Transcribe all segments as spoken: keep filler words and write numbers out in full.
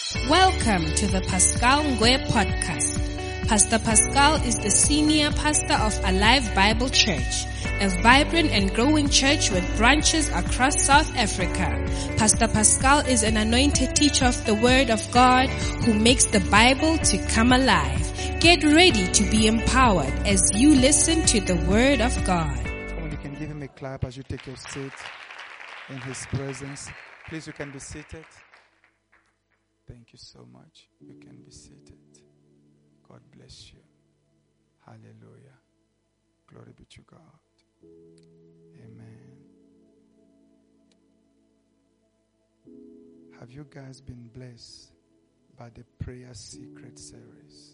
Welcome to the Pascal Ngwe podcast. Pastor Pascal is the senior pastor of Alive Bible Church, a vibrant and growing church with branches across South Africa. Pastor Pascal is an anointed teacher of the Word of God who makes the Bible to come alive. Get ready to be empowered as you listen to the Word of God. Come on, you can give him a clap as you take your seat in his presence. Please, you can be seated. Thank you so much. You can be seated. God bless you. Hallelujah. Glory be to God. Amen. Have you guys been blessed by the prayer secret series?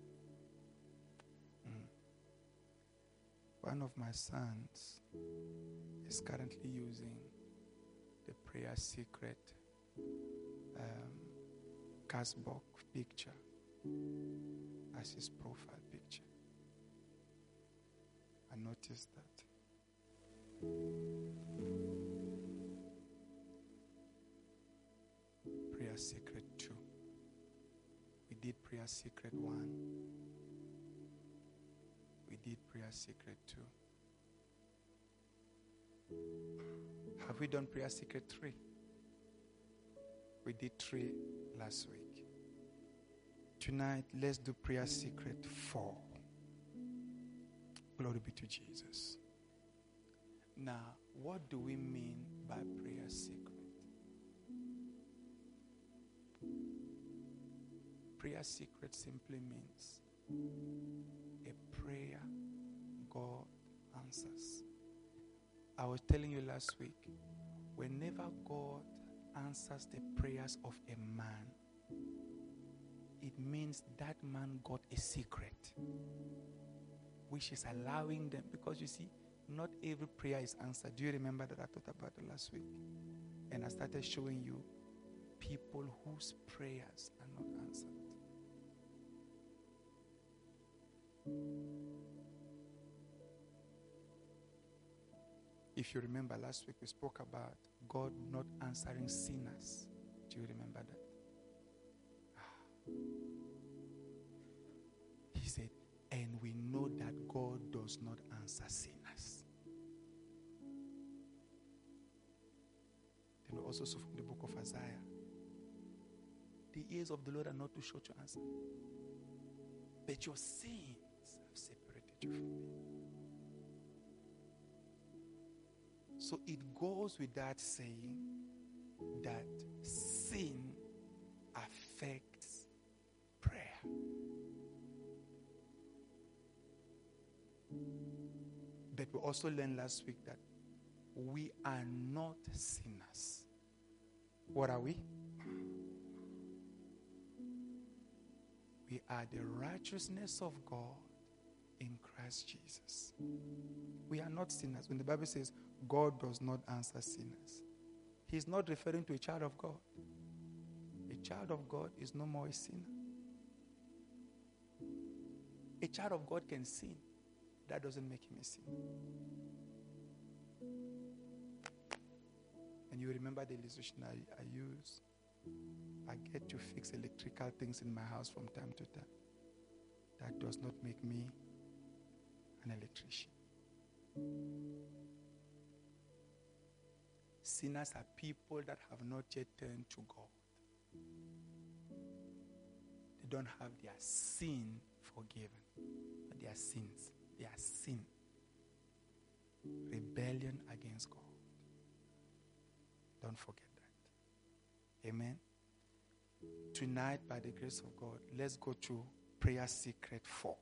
Mm. One of my sons is currently using the prayer secret um, Casbook picture as his profile picture. I noticed that. Prayer Secret two. We did Prayer Secret one. We did Prayer Secret two. Have we done Prayer Secret three? We did three last week. Tonight, let's do Prayer Secret four. Glory be to Jesus. Now, what do we mean by prayer secret? Prayer secret simply means a prayer God answers. I was telling you last week, whenever God answers the prayers of a man, it means that man got a secret, which is allowing them, because you see, not every prayer is answered. Do you remember that I talked about it last week? And I started showing you people whose prayers are not answered. If you remember last week, we spoke about God not answering sinners. Do you remember that? He said, and we know that God does not answer sinners. Then we also saw from the book of Isaiah, the ears of the Lord are not too short to answer, but your sins have separated you from me. So it goes without saying that sin affects prayer. But we also learned last week that we are not sinners. What are we? We are the righteousness of God in Christ Jesus. We are not sinners. When the Bible says God does not answer sinners, He's not referring to a child of God. A child of God is no more a sinner. A child of God can sin. That doesn't make him a sinner. And you remember the illustration I, I use. I get to fix electrical things in my house from time to time. That does not make me an electrician. Sinners are people that have not yet turned to God. They don't have their sin forgiven. But their sins, their sin. Rebellion against God. Don't forget that. Amen. Tonight, by the grace of God, let's go to Prayer Secret four.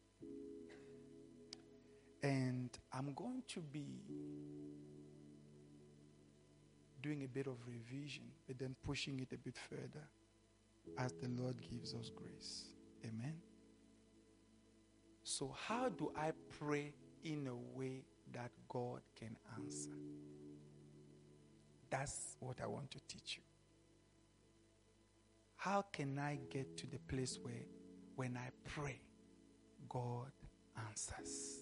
And I'm going to be doing a bit of revision, but then pushing it a bit further as the Lord gives us grace. Amen. So how do I pray in a way that God can answer? That's what I want to teach you. How can I get to the place where when I pray, God answers?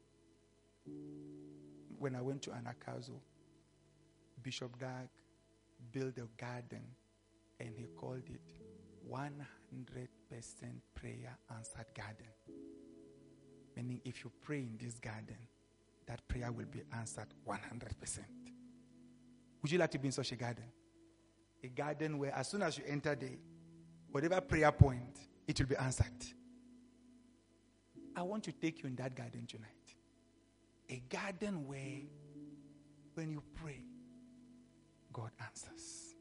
When I went to Anakazo, Bishop Dag built a garden and he called it one hundred percent prayer answered garden. Meaning if you pray in this garden, that prayer will be answered one hundred percent. Would you like to be in such a garden? A garden where as soon as you enter there, whatever prayer point, it will be answered. I want to take you in that garden tonight. A garden where when you pray, God answers.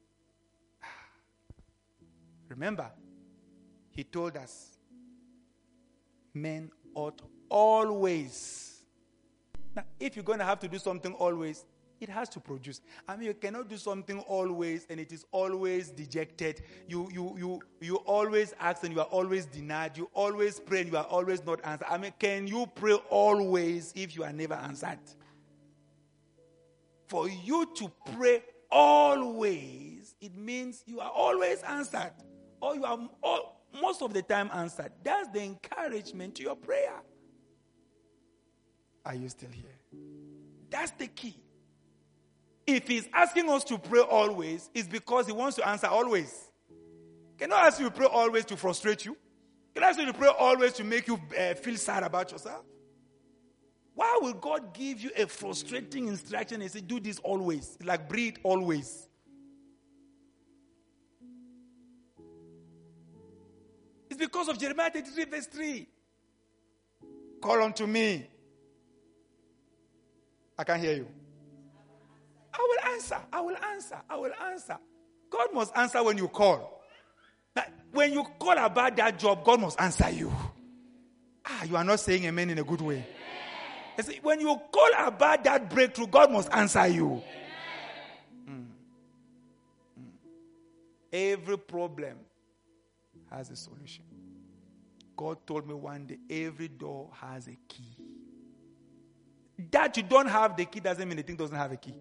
Remember, he told us, men ought always. Now, if you're going to have to do something always, it has to produce. I mean, you cannot do something always and it is always dejected. You you you you always ask and you are always denied. You always pray and you are always not answered. I mean, can you pray always if you are never answered? For you to pray always, it means you are always answered. Or you are all, most of the time answered. That's the encouragement to your prayer. Are you still here? That's the key. If he's asking us to pray always, it's because he wants to answer always. Can I ask you to pray always to frustrate you? Can I ask you to pray always to make you uh, feel sad about yourself? Why will God give you a frustrating instruction and say, do this always? Like breathe always. It's because of Jeremiah thirty-three verse three. Call unto me. I can't hear you. I will answer. I will answer. I will answer. God must answer when you call. Now, when you call about that job, God must answer you. Ah, you are not saying amen in a good way. See, when you call about that breakthrough, God must answer you. Mm. Mm. Every problem has a solution. God told me one day, every door has a key. That you don't have the key doesn't mean the thing doesn't have a key.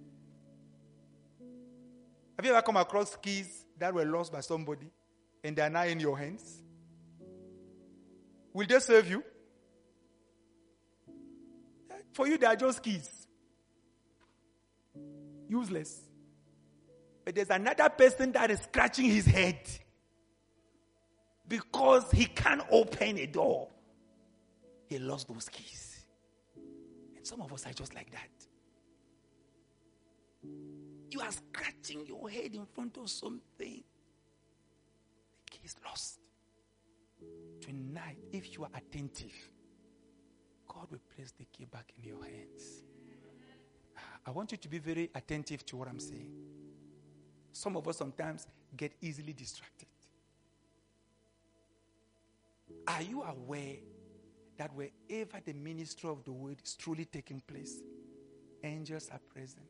Have you ever come across keys that were lost by somebody and they are now in your hands? Will they serve you? For you, they are just keys. Useless. But there's another person that is scratching his head because he can't open a door. He lost those keys. And some of us are just like that. You are scratching your head in front of something. The key is lost. Tonight, if you are attentive, God will place the key back in your hands. I want you to be very attentive to what I'm saying. Some of us sometimes get easily distracted. Are you aware that wherever the ministry of the word is truly taking place, angels are present?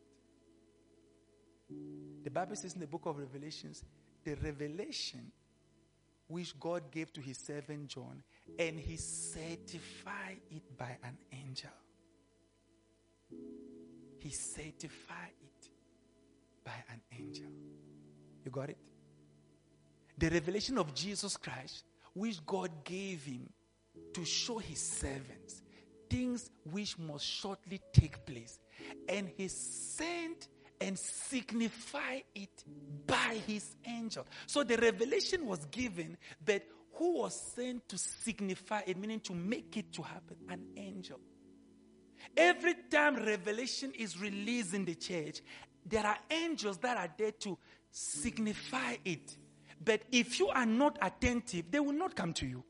The Bible says in the book of Revelations, the revelation which God gave to his servant John, and he certified it by an angel. He certified it by an angel. You got it? The revelation of Jesus Christ, which God gave him to show his servants things which must shortly take place. And he sent and signify it by his angel. So the revelation was given, but who was sent to signify it, meaning to make it to happen? An angel. Every time revelation is released in the church, there are angels that are there to signify it. But if you are not attentive, they will not come to you.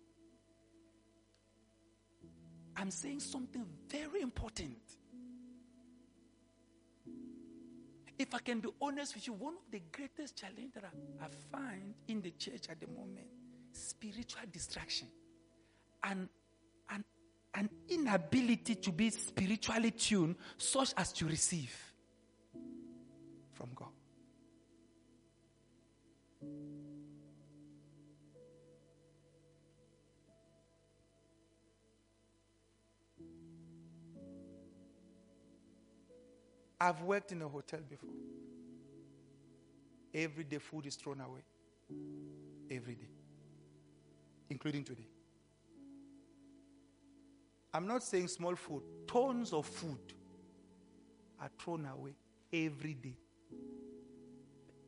I'm saying something very important. If I can be honest with you, one of the greatest challenges that I, I find in the church at the moment, spiritual distraction. And an, an inability to be spiritually tuned such as to receive from God. I've worked in a hotel before. Every day food is thrown away. Every day. Including today. I'm not saying small food. Tons of food are thrown away every day.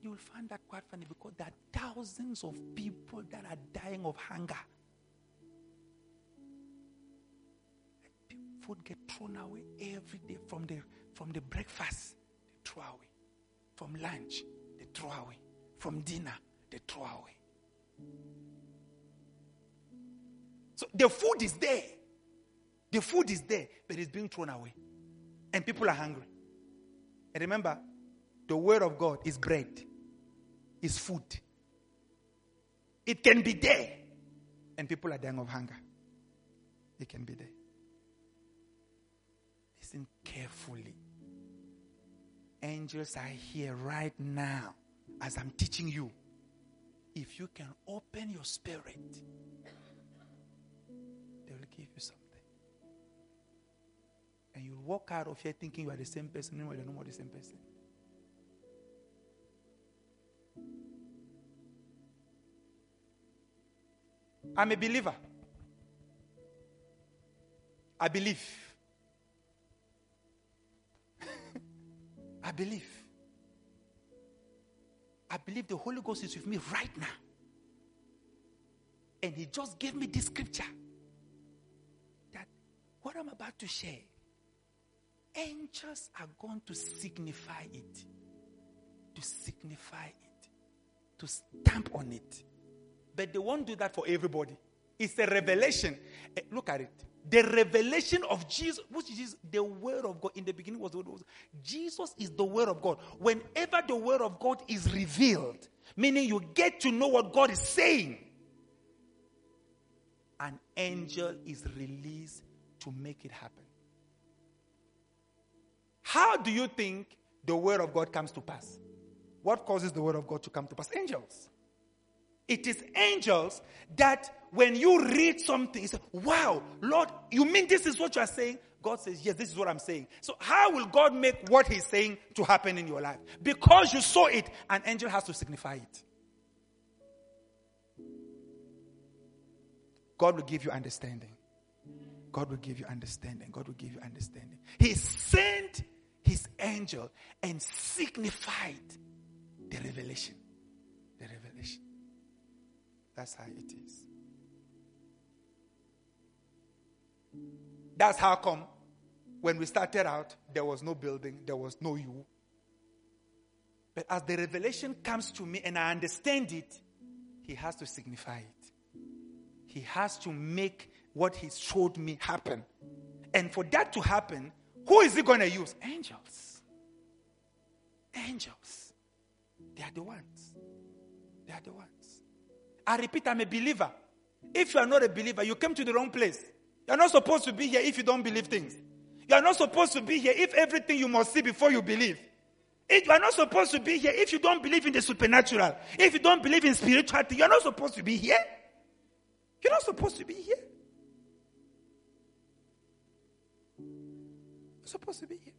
you'll find that quite funny because there are thousands of people that are dying of hunger. Food get thrown away every day from the from the breakfast, they throw away. From lunch, they throw away. From dinner, they throw away. So the food is there. The food is there, but it's being thrown away. And people are hungry. And remember, the word of God is bread. Is food. It can be there. And people are dying of hunger. It can be there. Listen carefully. Angels are here right now as I'm teaching you. If you can open your spirit, they will give you something. And you'll walk out of here thinking you are the same person, even when you're not the same person. I'm a believer. I believe. I believe. I believe the Holy Ghost is with me right now. And he just gave me this scripture. That what I'm about to share, angels are going to signify it. To signify it. To stamp on it. But they won't do that for everybody. It's a revelation. Uh, look at it. The revelation of Jesus, which is the word of God. In the beginning was the word of God. Jesus is the word of God. Whenever the word of God is revealed, meaning you get to know what God is saying, an angel is released to make it happen. How do you think the word of God comes to pass? What causes the word of God to come to pass? Angels. It is angels that when you read something, you say, wow, Lord, you mean this is what you are saying? God says, yes, this is what I'm saying. So how will God make what he's saying to happen in your life? Because you saw it, an angel has to signify it. God will give you understanding. God will give you understanding. God will give you understanding. He sent his angel and signified the revelation. The revelation. That's how it is. That's how come when we started out, there was no building, there was no you. But as the revelation comes to me and I understand it, he has to signify it. He has to make what he showed me happen. And for that to happen, who is he going to use? Angels. Angels. They are the ones. They are the ones. I repeat, I'm a believer. If you are not a believer, you came to the wrong place. You are not supposed to be here if you don't believe things. You are not supposed to be here if everything you must see before you believe. If you are not supposed to be here if you don't believe in the supernatural. If you don't believe in spirituality, you are not supposed to be here. You're not supposed to be here. You're supposed to be here.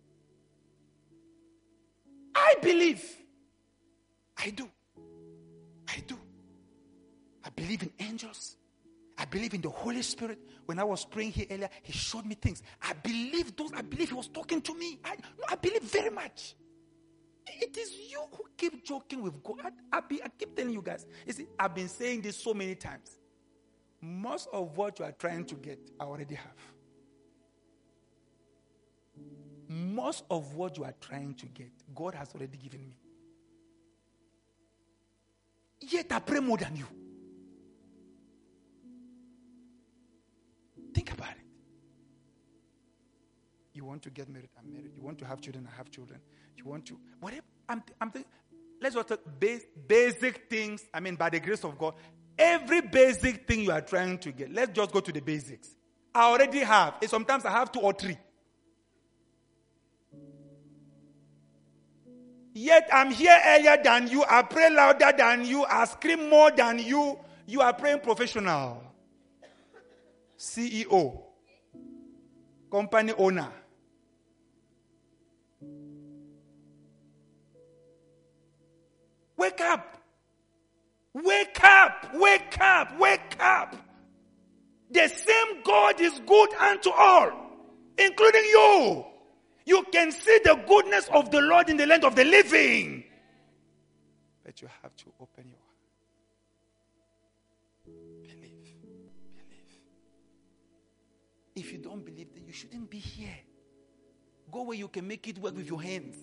I believe. I do. I do. I believe in angels. I believe in the Holy Spirit. When I was praying here earlier, he showed me things. I believe those. I believe he was talking to me. I, no, I believe very much. It is you who keep joking with God. I, I, be, I keep telling you guys. You see, I've been saying this so many times. Most of what you are trying to get, I already have. Most of what you are trying to get, God has already given me. Yet I pray more than you. Think about it. You want to get married, I'm married. You want to have children, I have children. You want to, whatever. I'm, I'm thinking, let's just talk base, basic things. I mean, by the grace of God, every basic thing you are trying to get, let's just go to the basics. I already have. And sometimes I have two or three. Yet I'm here earlier than you. I pray louder than you. I scream more than you. You are praying professional. C E O. Company owner. Wake up. Wake up. Wake up. Wake up. The same God is good unto all, including you. You can see the goodness of the Lord in the land of the living. But you have to open your heart. Believe. Believe. If you don't believe, then you shouldn't be here. Go where you can make it work with your hands.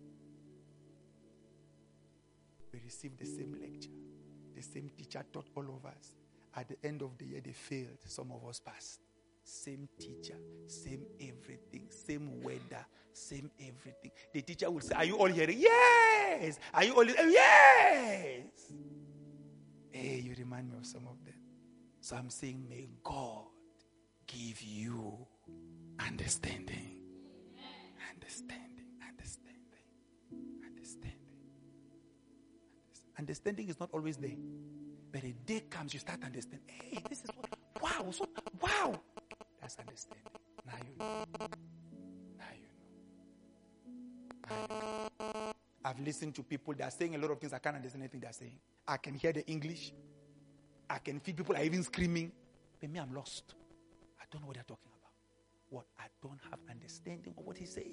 We received the same lecture. The same teacher taught all of us. At the end of the year, they failed. Some of us passed. Same teacher, same everything, same weather, same everything. The teacher will say, are you all hearing? Yes. Are you all hearing? Yes. Hey, you remind me of some of them. So I'm saying, may God give you understanding. Understanding, understanding, understanding. Understanding is not always there. But a day comes, you start understanding. Hey, this is what, wow, so, wow. That's understanding. Now you know. Now you know. Now you know. I've listened to people that are saying a lot of things. I can't understand anything they're saying. I can hear the English. I can feel people are even screaming. But me, I'm lost. I don't know what they're talking about. What? I don't have understanding of what he's saying.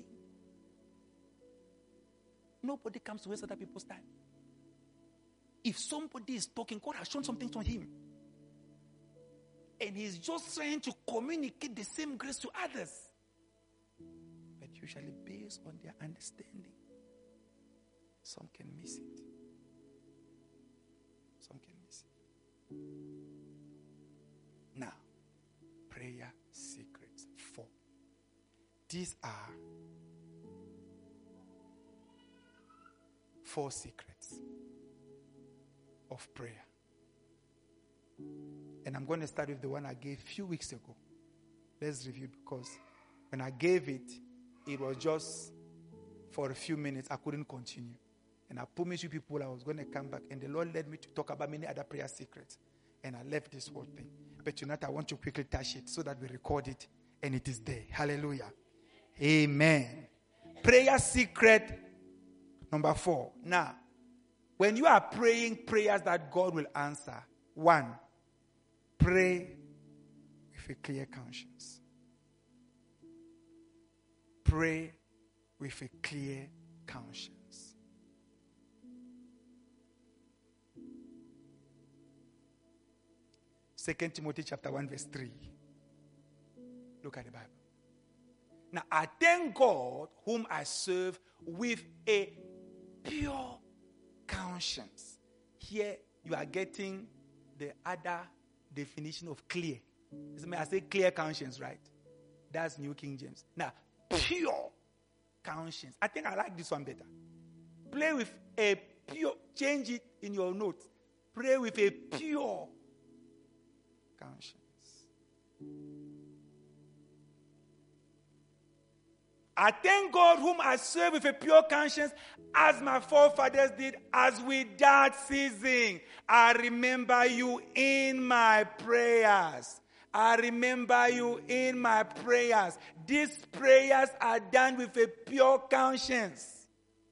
Nobody comes to waste other people's time. If somebody is talking, God has shown something to him. And he's just trying to communicate the same grace to others. But usually based on their understanding. Some can miss it. Some can miss it. Now, prayer secrets. Four. These are four secrets of prayer. And I'm going to start with the one I gave a few weeks ago. Let's review, because when I gave it, it was just for a few minutes. I couldn't continue. And I promised you people I was going to come back. And the Lord led me to talk about many other prayer secrets. And I left this whole thing. But tonight I want to quickly touch it so that we record it. And it is there. Hallelujah. Amen. Prayer secret number four. Now, when you are praying prayers that God will answer, one, pray with a clear conscience. Pray with a clear conscience. Second Timothy chapter one verse three. Look at the Bible. Now I thank God whom I serve with a pure conscience. Here you are getting the other definition of clear. I say clear conscience, right? That's New King James. Now, pure conscience. I think I like this one better. Pray with a pure, change it in your notes. Pray with a pure conscience. I thank God whom I serve with a pure conscience, as my forefathers did, as without ceasing. I remember you in my prayers. I remember you in my prayers. These prayers are done with a pure conscience.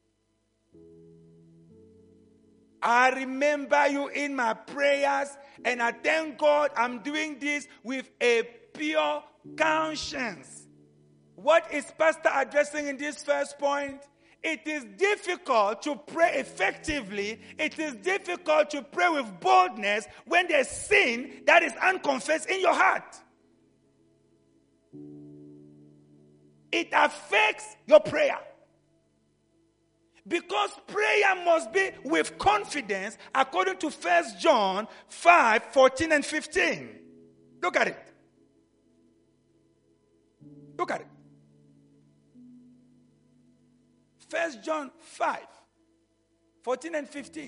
I remember you in my prayers, and I thank God I'm doing this with a pure conscience. What is Pastor addressing in this first point? It is difficult to pray effectively. It is difficult to pray with boldness when there's sin that is unconfessed in your heart. It affects your prayer. Because prayer must be with confidence, according to First John five, fourteen and fifteen. Look at it. Look at it. First John five, fourteen and fifteen.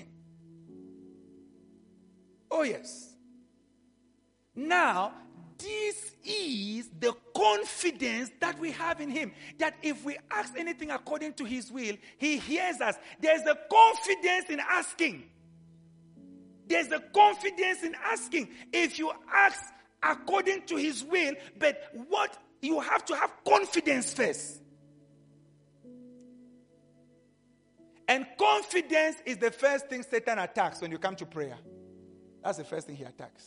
Oh yes. Now, this is the confidence that we have in him. That if we ask anything according to his will, he hears us. There's a confidence in asking. There's a confidence in asking. If you ask according to his will, but what you have to have confidence first. And confidence is the first thing Satan attacks when you come to prayer. That's the first thing he attacks.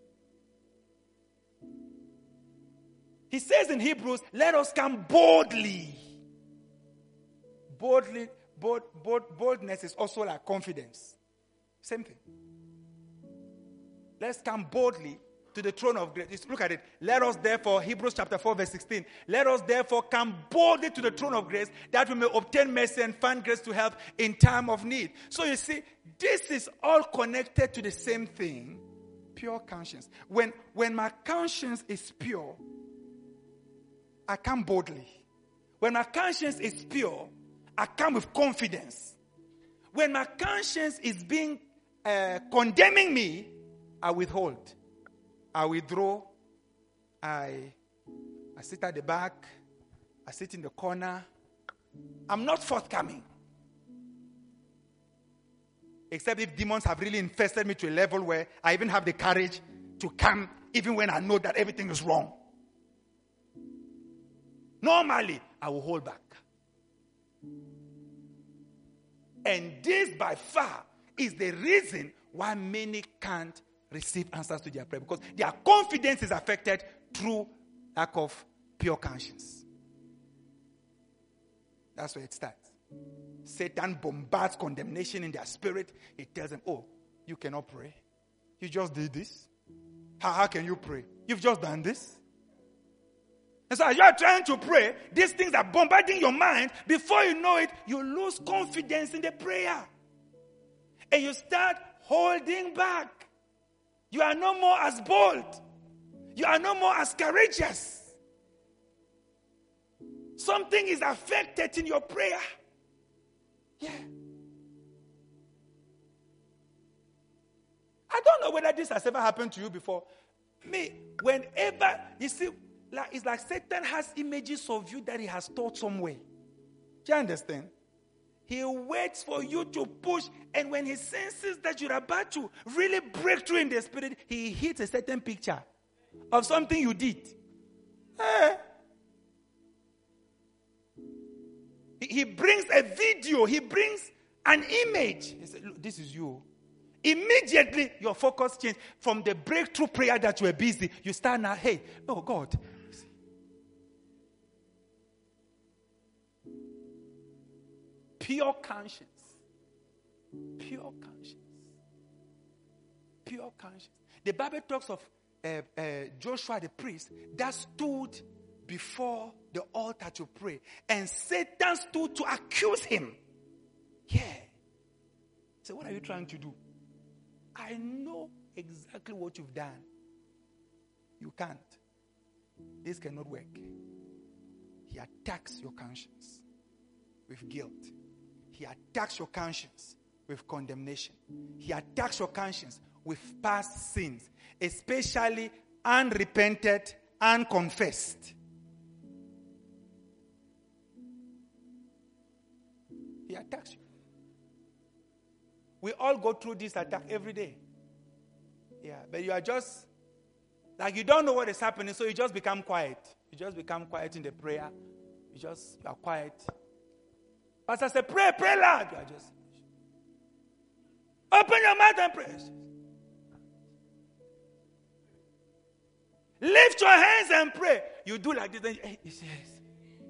He says in Hebrews, let us come boldly. Boldly, bold, bold, boldness is also like confidence. Same thing. Let's come boldly to the throne of grace. Look at it. Let us therefore, Hebrews chapter four verse sixteen, let us therefore come boldly to the throne of grace that we may obtain mercy and find grace to help in time of need. So you see, this is all connected to the same thing, pure conscience. When, when my conscience is pure, I come boldly. When my conscience is pure, I come with confidence. When my conscience is being uh, condemning me, I withhold. I withdraw. I, I sit at the back. I sit in the corner. I'm not forthcoming. Except if demons have really infested me to a level where I even have the courage to come even when I know that everything is wrong. Normally, I will hold back. And this by far is the reason why many can't receive answers to their prayer, because their confidence is affected through lack of pure conscience. That's where it starts. Satan bombards condemnation in their spirit. He tells them, oh, you cannot pray. You just did this. How, how can you pray? You've just done this. And so as you are trying to pray, these things are bombarding your mind. Before you know it, you lose confidence in the prayer. And you start holding back. You are no more as bold. You are no more as courageous. Something is affected in your prayer. Yeah. I don't know whether this has ever happened to you before. Me, whenever, you see, like, it's like Satan has images of you that he has stored somewhere. Do you understand? He waits for you to push, and when he senses that you're about to really break through in the spirit, he hits a certain picture of something you did. Eh. He, he brings a video, he brings an image. He said, look, this is you. Immediately, your focus changes from the breakthrough prayer that you were busy. You start now, hey, oh God. Pure conscience. Pure conscience. Pure conscience. The Bible talks of uh, uh, Joshua the priest that stood before the altar to pray. And Satan stood to accuse him. Yeah. So what are you trying to do? I know exactly what you've done. You can't. This cannot work. He attacks your conscience with guilt. He attacks your conscience with condemnation. He attacks your conscience with past sins, especially unrepented, unconfessed. He attacks you. We all go through this attack every day. Yeah, but you are just, like you don't know what is happening, so you just become quiet. You just become quiet in the prayer. You just you are quiet. Pastor said, pray, pray loud. You are just, open your mouth and pray. Lift your hands and pray. You do like this. Then, hey, yes, yes.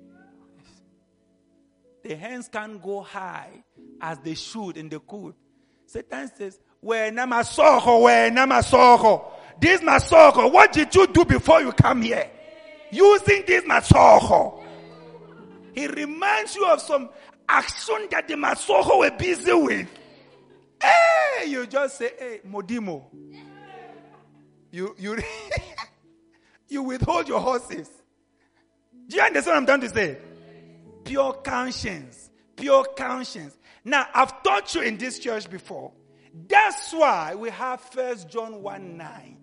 The hands can't go high as they should and they could. Satan says, where namasoho, where namasoho. This masoho, what did you do before you come here? Using this masoho. He reminds you of some action that the masoho were busy with. Hey, you just say, hey, Modimo. You, you, you withhold your horses. Do you understand what I'm trying to say? Pure conscience. Pure conscience. Now, I've taught you in this church before. That's why we have First John one nine.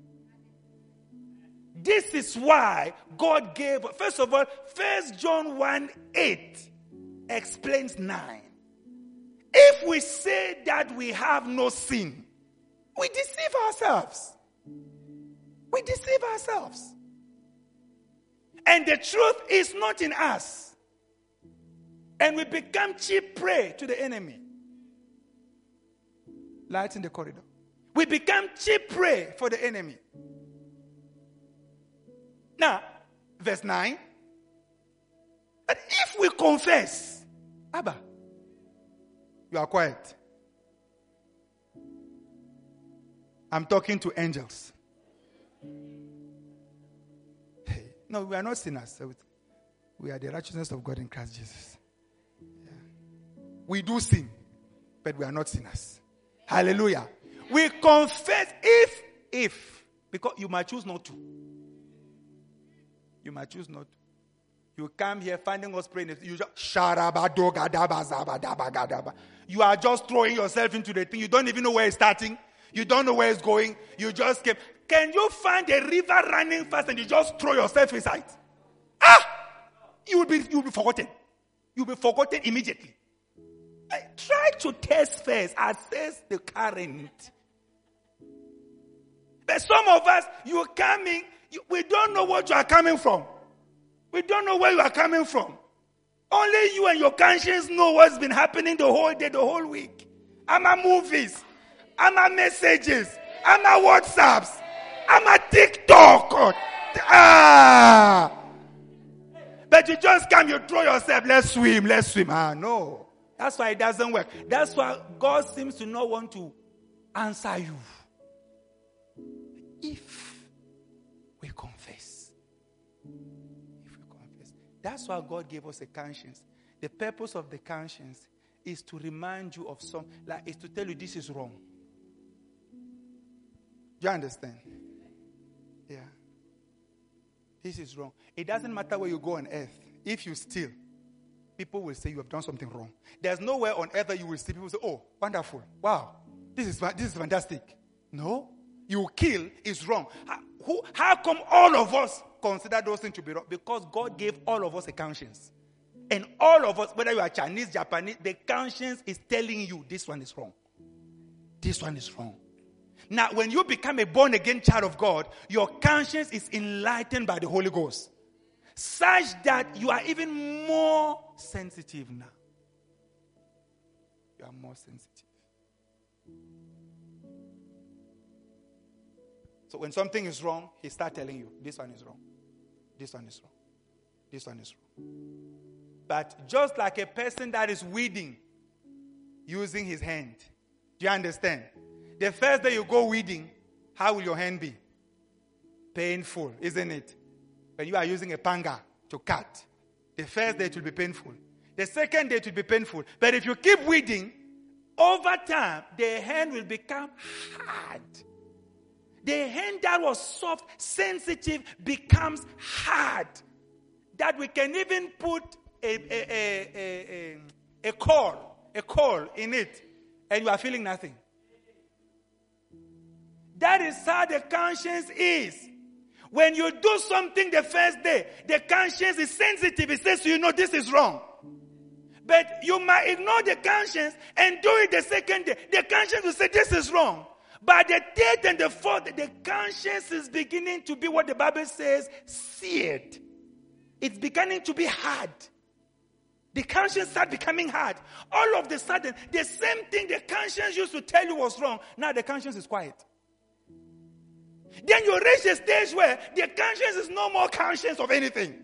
This is why God gave, first of all, First John one eight explains nine. If we say that we have no sin, we deceive ourselves. We deceive ourselves. And the truth is not in us. And we become cheap prey to the enemy. Lights in the corridor. We become cheap prey for the enemy. Now, verse nine. But if we confess, Abba, you are quiet. I'm talking to angels. Hey, no, we are not sinners. We are the righteousness of God in Christ Jesus. Yeah. We do sin, but we are not sinners. Hallelujah. We confess if, if, because you might choose not to. You might choose not to. You come here finding us praying. You just, you are just throwing yourself into the thing. You don't even know where it's starting. You don't know where it's going. You just came. Can you find a river running fast and you just throw yourself inside? Ah! You will be, you will be forgotten. You will be forgotten immediately. Try to test first. Assess the current. But some of us, you are coming. You, we don't know what you are coming from. We don't know where you are coming from. Only you and your conscience know what's been happening the whole day, the whole week. I'm a movies. I'm a messages. I'm a WhatsApps. I'm a TikTok. Ah. But you just come, you throw yourself, let's swim, let's swim. Ah, no. That's why it doesn't work. That's why God seems to not want to answer you. If we confess. If we confess. That's why God gave us a conscience. The purpose of the conscience is to remind you of some, like, is to tell you this is wrong. Do you understand? Yeah. This is wrong. It doesn't matter where you go on earth. If you steal, people will say you have done something wrong. There's nowhere on earth that you will see people say, oh, wonderful. Wow. This is, this is fantastic. No. You kill is wrong. How, who, how come all of us consider those things to be wrong? Because God gave all of us a conscience. And all of us, whether you are Chinese, Japanese, the conscience is telling you this one is wrong. This one is wrong. Now, when you become a born-again child of God, your conscience is enlightened by the Holy Ghost, such that you are even more sensitive now. You are more sensitive. So when something is wrong, he starts telling you, this one is wrong. This one is wrong. This one is wrong. But just like a person that is weeding using his hand, do you understand? The first day you go weeding, how will your hand be? Painful, isn't it? When you are using a panga to cut, the first day it will be painful. The second day it will be painful. But if you keep weeding, over time, the hand will become hard. The hand that was soft, sensitive, becomes hard. That we can even put a, a, a, a, a, a coal, a coal in it, and you are feeling nothing. That is how the conscience is. When you do something the first day, the conscience is sensitive. It says, you know, this is wrong. But you might ignore the conscience and do it the second day. The conscience will say, this is wrong. By the third and the fourth, the conscience is beginning to be what the Bible says, seared. It's beginning to be hard. The conscience starts becoming hard. All of a sudden, the same thing the conscience used to tell you was wrong, now the conscience is quiet. Then you reach a stage where the conscience is no more conscious of anything.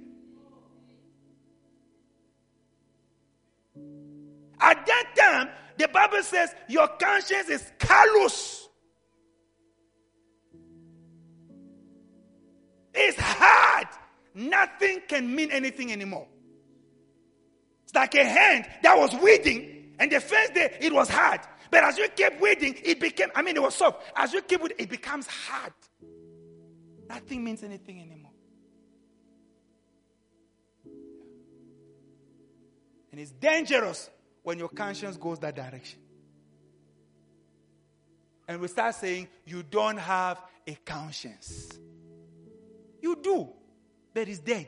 At that time, the Bible says your conscience is callous. It's hard. Nothing can mean anything anymore. It's like a hand that was weeding, and the first day it was hard. But as you keep weeding, it became, I mean, it was soft. As you keep weeding, it becomes hard. Nothing means anything anymore. And it's dangerous when your conscience goes that direction. And we start saying, you don't have a conscience. You do, but it's dead.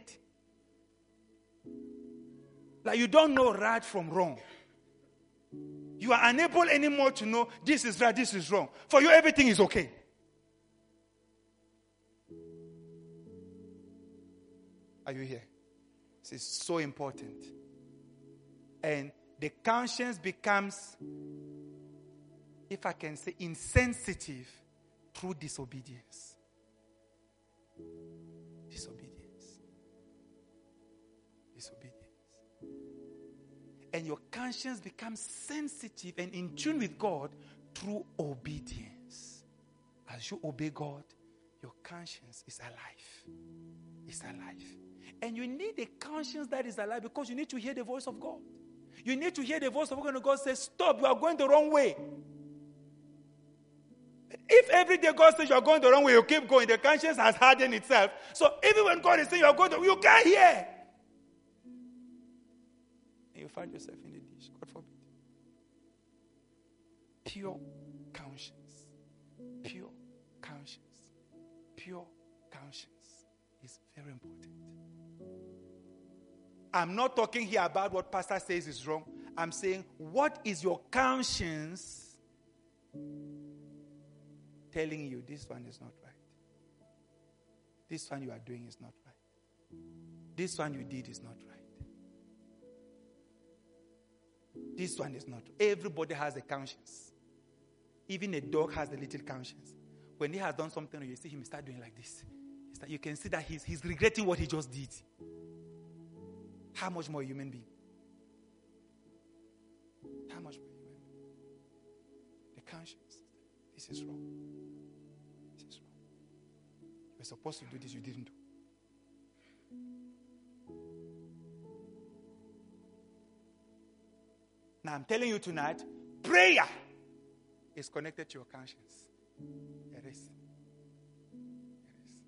Like you don't know right from wrong. You are unable anymore to know this is right, this is wrong. For you, everything is okay. Are you here? This is so important. And the conscience becomes, if I can say, insensitive through disobedience. Disobedience. Disobedience. And your conscience becomes sensitive and in tune with God through obedience. As you obey God, your conscience is alive. It's alive. And you need a conscience that is alive because you need to hear the voice of God. You need to hear the voice of God, and God says, stop, you are going the wrong way. If every day God says you are going the wrong way, you keep going, the conscience has hardened itself. So even when God is saying you are going the wrong way, you can't hear. And you find yourself in the ditch. God forbid. Pure conscience. Pure conscience. Pure conscience is very important. I'm not talking here about what pastor says is wrong. I'm saying, what is your conscience telling you? This one is not right. This one you are doing is not right. This one you did is not right. This one is not. Everybody has a conscience. Even a dog has a little conscience. When he has done something, you see him start doing like this. Start, you can see that he's, he's regretting what he just did. How much more a human being? How much more a human being? The conscience. This is wrong. This is wrong. You were supposed to do this, you didn't do. Now I'm telling you tonight, prayer is connected to your conscience. It is. It is.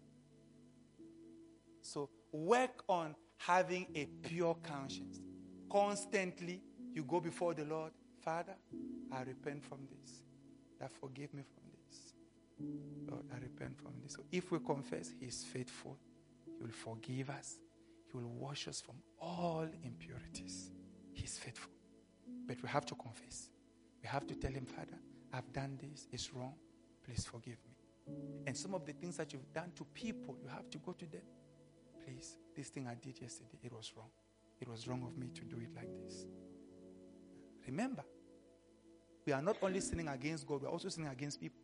So work on having a pure conscience. Constantly, you go before the Lord. Father, I repent from this. That forgive me from this. Lord, I repent from this. So if we confess, He is faithful. He will forgive us. He will wash us from all impurities. He is faithful. But we have to confess. We have to tell Him, Father, I've done this. It's wrong. Please forgive me. And some of the things that you've done to people, you have to go to them. Please, this thing I did yesterday, it was wrong. It was wrong of me to do it like this. Remember, we are not only sinning against God, we are also sinning against people.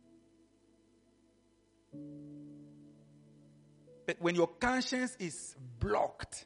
But when your conscience is blocked,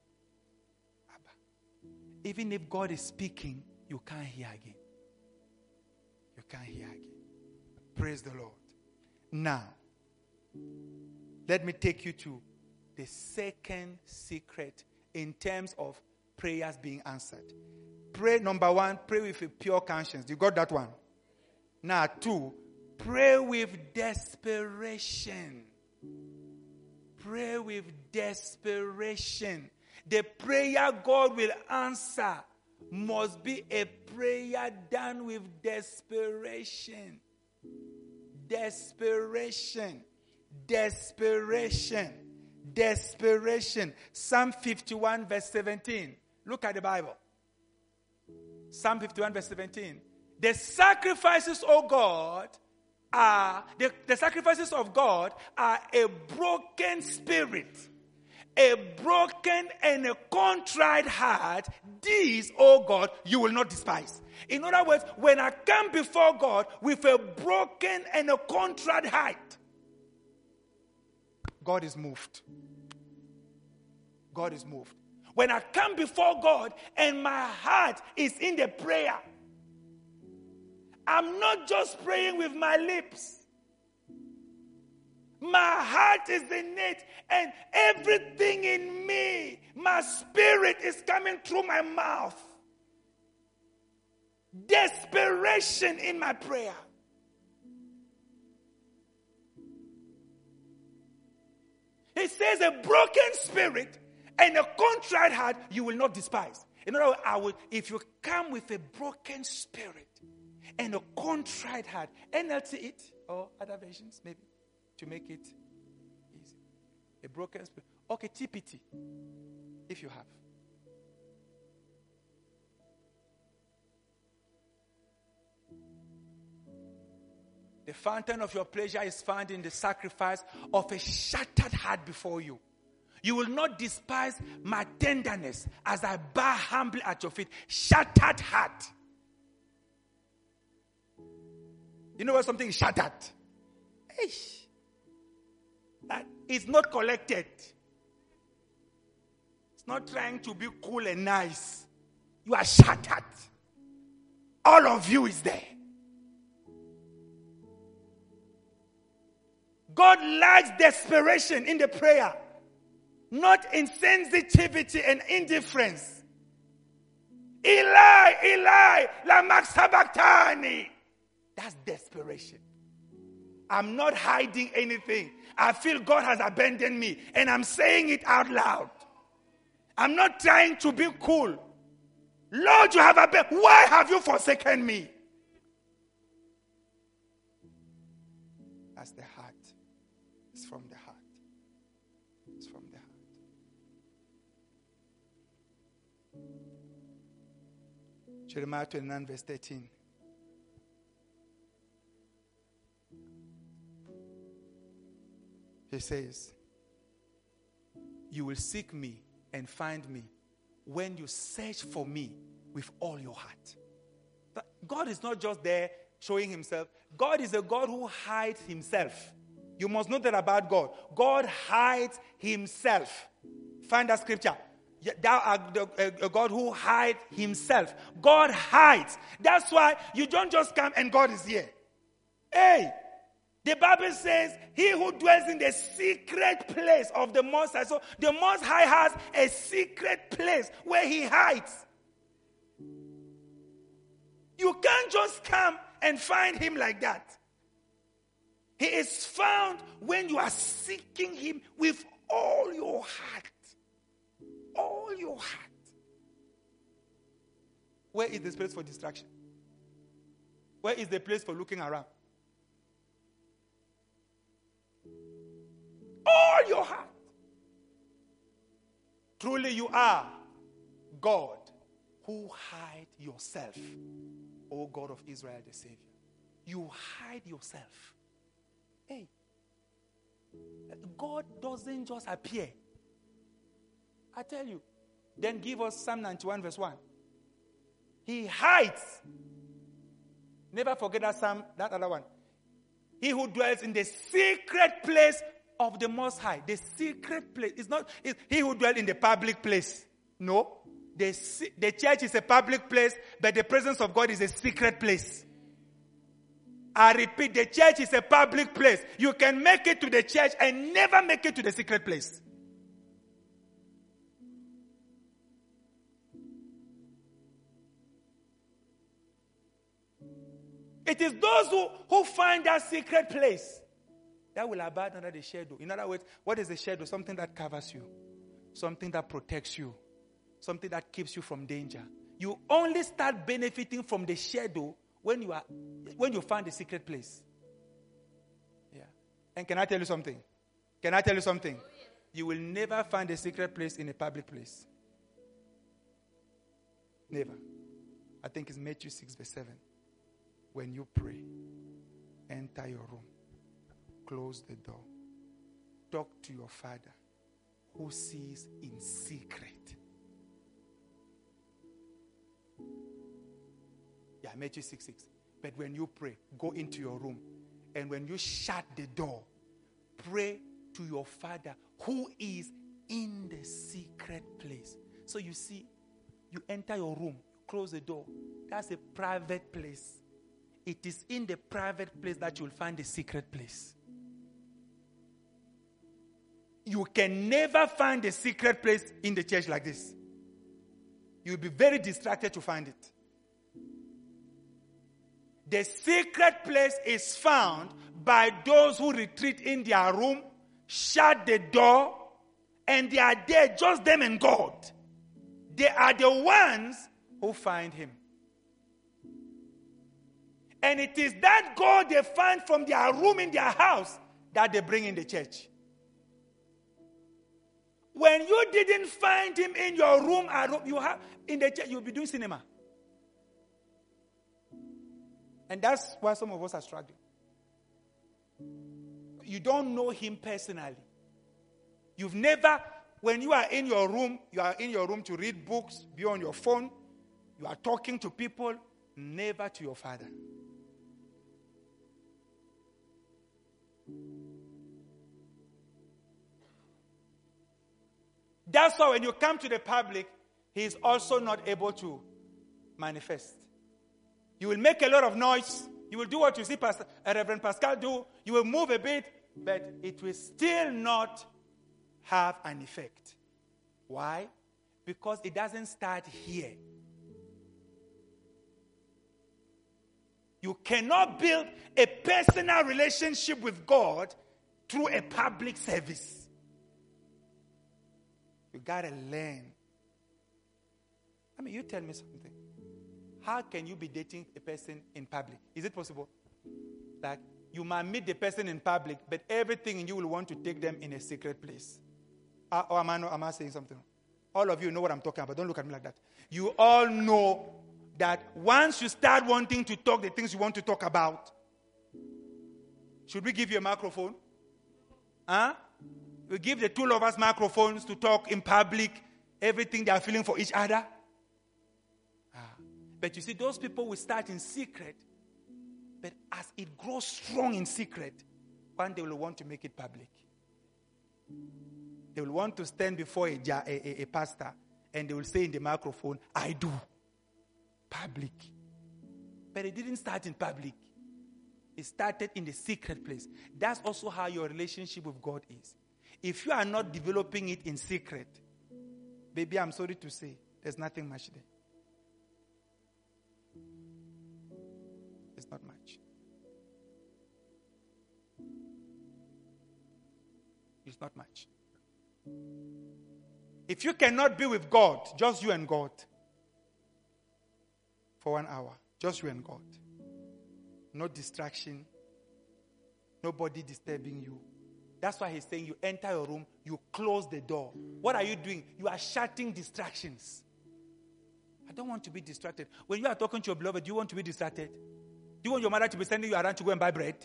even if God is speaking, you can't hear again. You can't hear again. Praise the Lord. Now, let me take you to the second secret in terms of prayers being answered. Pray, number one, pray with a pure conscience. You got that one? Now, two, pray with desperation. Pray with desperation. The prayer God will answer must be a prayer done with desperation. Desperation. Desperation. Desperation. Psalm fifty-one verse seventeen. Look at the Bible. Psalm fifty-one verse seventeen. The sacrifices, O God, are, the, the sacrifices of God are a broken spirit. A broken and a contrite heart, these, oh God, you will not despise. In other words, when I come before God with a broken and a contrite heart, God is moved. God is moved. When I come before God and my heart is in the prayer, I'm not just praying with my lips. My heart is in it, and everything in me, my spirit is coming through my mouth. Desperation in my prayer. It says a broken spirit and a contrite heart you will not despise. In other words, I will, if you come with a broken spirit and a contrite heart, N L T it, or other versions maybe, to make it easy. A broken spirit. Okay, T P T, if you have. The fountain of your pleasure is found in the sacrifice of a shattered heart before you. You will not despise my tenderness as I bow humbly at your feet. Shattered heart. You know what something is shattered? Eish. That it's not collected. It's not trying to be cool and nice. You are shattered. All of you is there. God likes desperation in the prayer, not insensitivity and indifference. Eli, Eli, lama sabachthani. That's desperation. I'm not hiding anything. I feel God has abandoned me, and I'm saying it out loud. I'm not trying to be cool. Lord, you have abandoned. Why have you forsaken me? That's the heart. It's from the heart. It's from the heart. Jeremiah twenty-nine, verse thirteen. He says, you will seek me and find me when you search for me with all your heart. But God is not just there showing himself. God is a God who hides himself. You must know that about God. God hides himself. Find that scripture. Thou art a God who hides himself. God hides. That's why you don't just come and God is here. Hey! The Bible says, he who dwells in the secret place of the Most High. So the Most High has a secret place where he hides. You can't just come and find him like that. He is found when you are seeking him with all your heart. All your heart. Where is the place for distraction? Where is the place for looking around? All your heart. Truly you are God who hide yourself, O God of Israel the Savior. You hide yourself. Hey, God doesn't just appear. I tell you. Then give us Psalm ninety-one verse one. He hides. Never forget that Psalm, that other one. He who dwells in the secret place of the Most High. The secret place. It's not it's he who dwells in the public place. No. The, the church is a public place, but the presence of God is a secret place. I repeat, the church is a public place. You can make it to the church and never make it to the secret place. It is those who, who find that secret place that will abide under the shadow. In other words, what is the shadow? Something that covers you. Something that protects you. Something that keeps you from danger. You only start benefiting from the shadow when you are when you find the secret place. Yeah. And can I tell you something? Can I tell you something? You will never find a secret place in a public place. Never. I think it's Matthew six verse seven. When you pray, enter your room. Close the door. Talk to your Father who sees in secret. Yeah, Matthew six six. But when you pray, go into your room. And when you shut the door, pray to your Father who is in the secret place. So you see, you enter your room, close the door. That's a private place. It is in the private place that you'll find the secret place. You can never find a secret place in the church like this. You'll be very distracted to find it. The secret place is found by those who retreat in their room, shut the door, and they are there, just them and God. They are the ones who find him. And it is that God they find from their room in their house that they bring in the church. When you didn't find him in your room, you have in the church, you'll be doing cinema. And that's why some of us are struggling. You don't know him personally. You've never, when you are in your room, you are in your room to read books, be on your phone, you are talking to people, never to your Father. That's why when you come to the public, he is also not able to manifest. You will make a lot of noise. You will do what you see Pastor, uh, Reverend Pascal do. You will move a bit. But it will still not have an effect. Why? Because it doesn't start here. You cannot build a personal relationship with God through a public service. You gotta learn. I mean, you tell me something. How can you be dating a person in public? Is it possible? Like, you might meet the person in public, but everything in you will want to take them in a secret place. Uh, or am I, not, am I saying something? All of you know what I'm talking about. Don't look at me like that. You all know that once you start wanting to talk the things you want to talk about, should we give you a microphone? Huh? We give the two of us microphones to talk in public, everything they are feeling for each other. Ah. But you see, those people will start in secret, but as it grows strong in secret, one day will want to make it public. They will want to stand before a, a, a, a pastor and they will say in the microphone, I do. Public. But it didn't start in public. It started in the secret place. That's also how your relationship with God is. If you are not developing it in secret, baby, I'm sorry to say, there's nothing much there. It's not much. It's not much. If you cannot be with God, just you and God, for one hour, just you and God, no distraction, nobody disturbing you. That's why he's saying you enter your room, you close the door. What are you doing? You are shutting distractions. I don't want to be distracted. When you are talking to your beloved, do you want to be distracted? Do you want your mother to be sending you around to go and buy bread?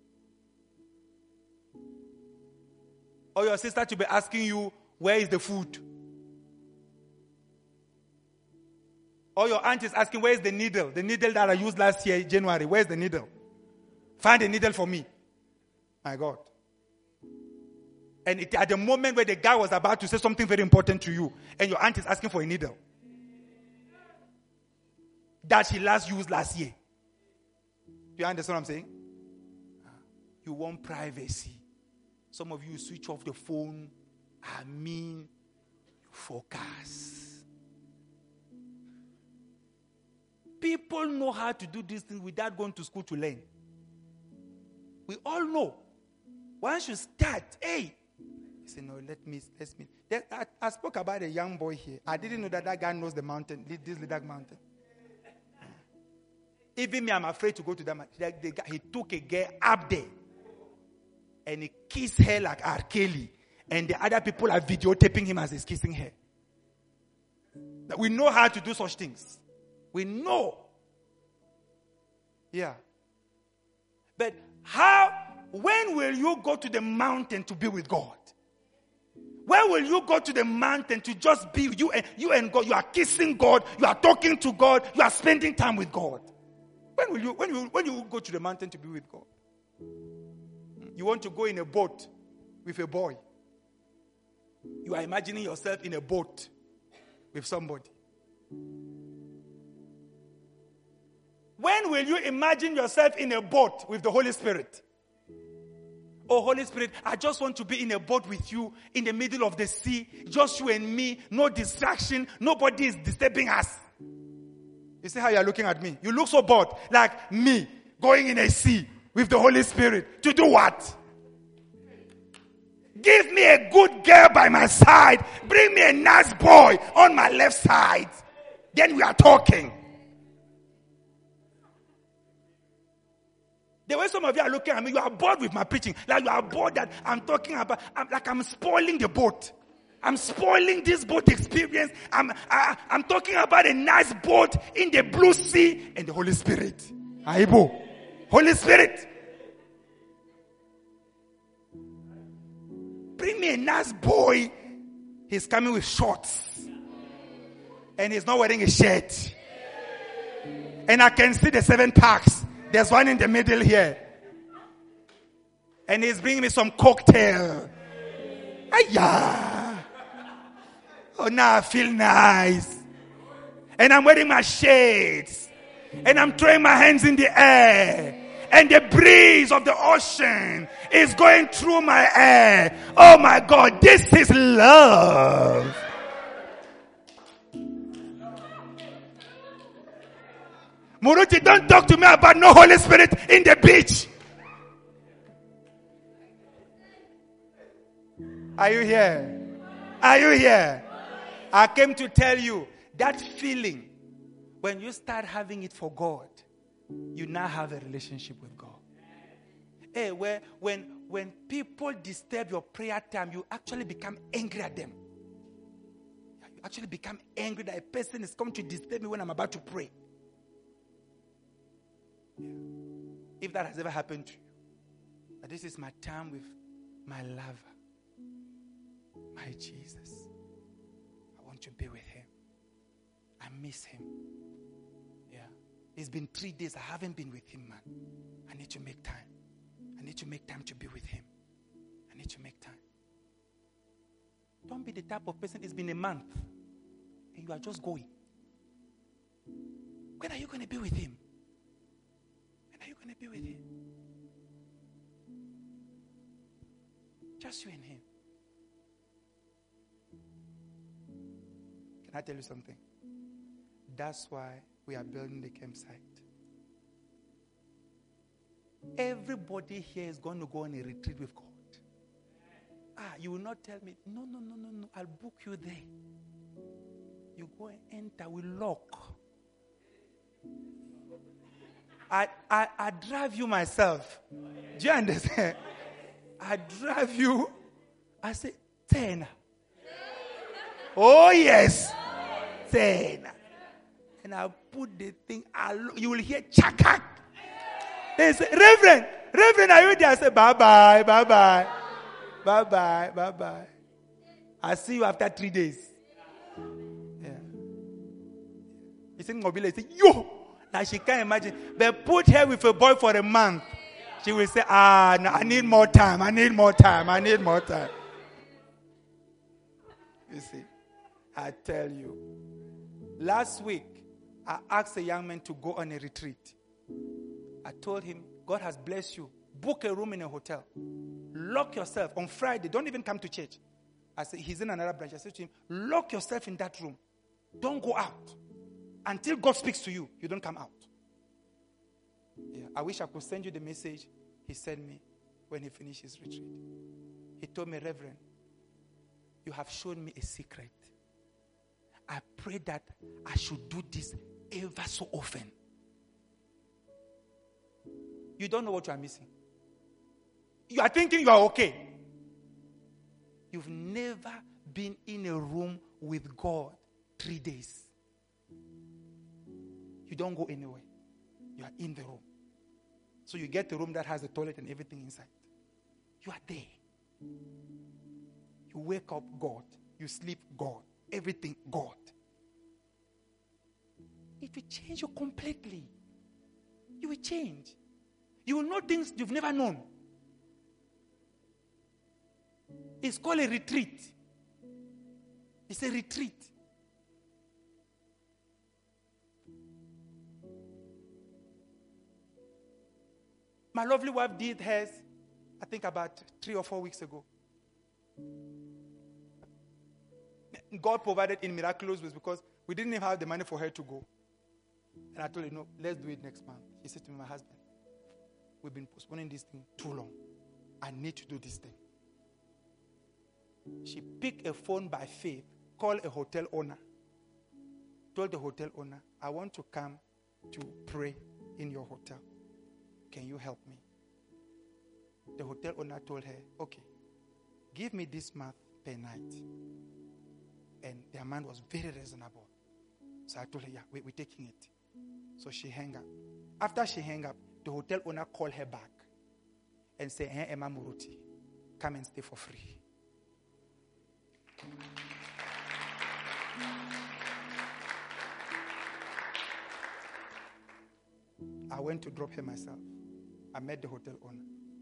Or your sister to be asking you, where is the food? Or your aunt is asking, where is the needle? The needle that I used last year, January. Where's the needle? Find a needle for me. My God. And it, at the moment where the guy was about to say something very important to you, and your aunt is asking for a needle that she last used last year. Do you understand what I'm saying? You want privacy. Some of you switch off the phone. I mean, focus. People know how to do these things without going to school to learn. We all know. Once you start, hey, you say, no, let me, let me. I, I spoke about a young boy here. I didn't know that that guy knows the mountain, this little mountain. Even me, I'm afraid to go to that mountain. The, the guy, he took a girl up there and he kissed her like R. Kelly. And the other people are videotaping him as he's kissing her. We know how to do such things. We know. Yeah. But how, when will you go to the mountain to be with God? When will you go to the mountain to just be you and you and God? You are kissing God, you are talking to God, you are spending time with God. When will you when you when you go to the mountain to be with God? You want to go in a boat with a boy. You are imagining yourself in a boat with somebody. When will you imagine yourself in a boat with the Holy Spirit? Oh, Holy Spirit, I just want to be in a boat with you in the middle of the sea. Just you and me. No distraction. Nobody is disturbing us. You see how you are looking at me? You look so bored. Like me going in a sea with the Holy Spirit. To do what? Give me a good girl by my side. Bring me a nice boy on my left side. Then we are talking. The way some of you are looking at me, you are bored with my preaching. Like you are bored that I'm talking about, I'm, like I'm spoiling the boat. I'm spoiling this boat experience. I'm, I, I'm talking about a nice boat in the blue sea and the Holy Spirit. Aibo. Holy Spirit. Bring me a nice boy. He's coming with shorts. And he's not wearing a shirt. And I can see the seven packs. There's one in the middle here. And he's bringing me some cocktail. Ayah. Oh, now I feel nice. And I'm wearing my shades. And I'm throwing my hands in the air. and the breeze of the ocean is going through my hair. Oh my God, this is love. Muruti, don't talk to me about no Holy Spirit in the beach. Are you here? Are you here? I came to tell you that feeling, when you start having it for God, you now have a relationship with God. Hey, where when when people disturb your prayer time, you actually become angry at them. You actually become angry that a person is coming to disturb me when I'm about to pray. Yeah. If that has ever happened to you, that this is my time with my lover, my Jesus. I want to be with him. I miss him. Yeah. It's been three days. I haven't been with him, man. I need to make time. I need to make time to be with him. I need to make time. Don't be the type of person, it's been a month and you are just going. When are you going to be with him? When are you going to be with him? Just you and him. Can I tell you something? That's why we are building the campsite. Everybody here is going to go on a retreat with God. Ah, you will not tell me, no, no, no, no, no, I'll book you there. You go and enter, we lock. I, I, I drive you myself. Do you understand? I drive you. I say, ten. Oh, yes. ten. And I put the thing, I'll, you will hear chakak. They say, Reverend, Reverend, are you there? I say, bye-bye, bye-bye. Bye-bye, bye-bye. I see you after three days. Yeah. You think Mobile say, yo! Like she can't imagine. But put her with a boy for a month. She will say, ah, no, I need more time, I need more time, I need more time. You see, I tell you. Last week, I asked a young man to go on a retreat. I told him, God has blessed you. Book a room in a hotel. Lock yourself on Friday. Don't even come to church. I said, he's in another branch. I said to him, lock yourself in that room. Don't go out. Until God speaks to you, you don't come out. Yeah, I wish I could send you the message he sent me when he finished his retreat. He told me, Reverend, you have shown me a secret. I pray that I should do this ever so often. You don't know what you are missing. You are thinking you are okay. You've never been in a room with God three days. You don't go anywhere. You are in the room. So you get a room that has a toilet and everything inside. You are there. You wake up, God. You sleep, God. Everything, God. It will change you completely. You will change. You will know things you've never known. It's called a retreat. It's a retreat. My lovely wife did hers, I think about three or four weeks ago. God provided in miraculous ways because we didn't even have the money for her to go. And I told her, no, let's do it next month. She said to me, my husband, we've been postponing this thing too long. I need to do this thing. She picked a phone by faith, called a hotel owner, told the hotel owner, I want to come to pray in your hotel. Can you help me? The hotel owner told her, okay, give me this month per night. And the amount was very reasonable. So I told her, yeah, we, we're taking it. So she hung up. After she hung up, the hotel owner called her back and said, hey, Emma Muruti, come and stay for free. I went to drop her myself. I met the hotel owner.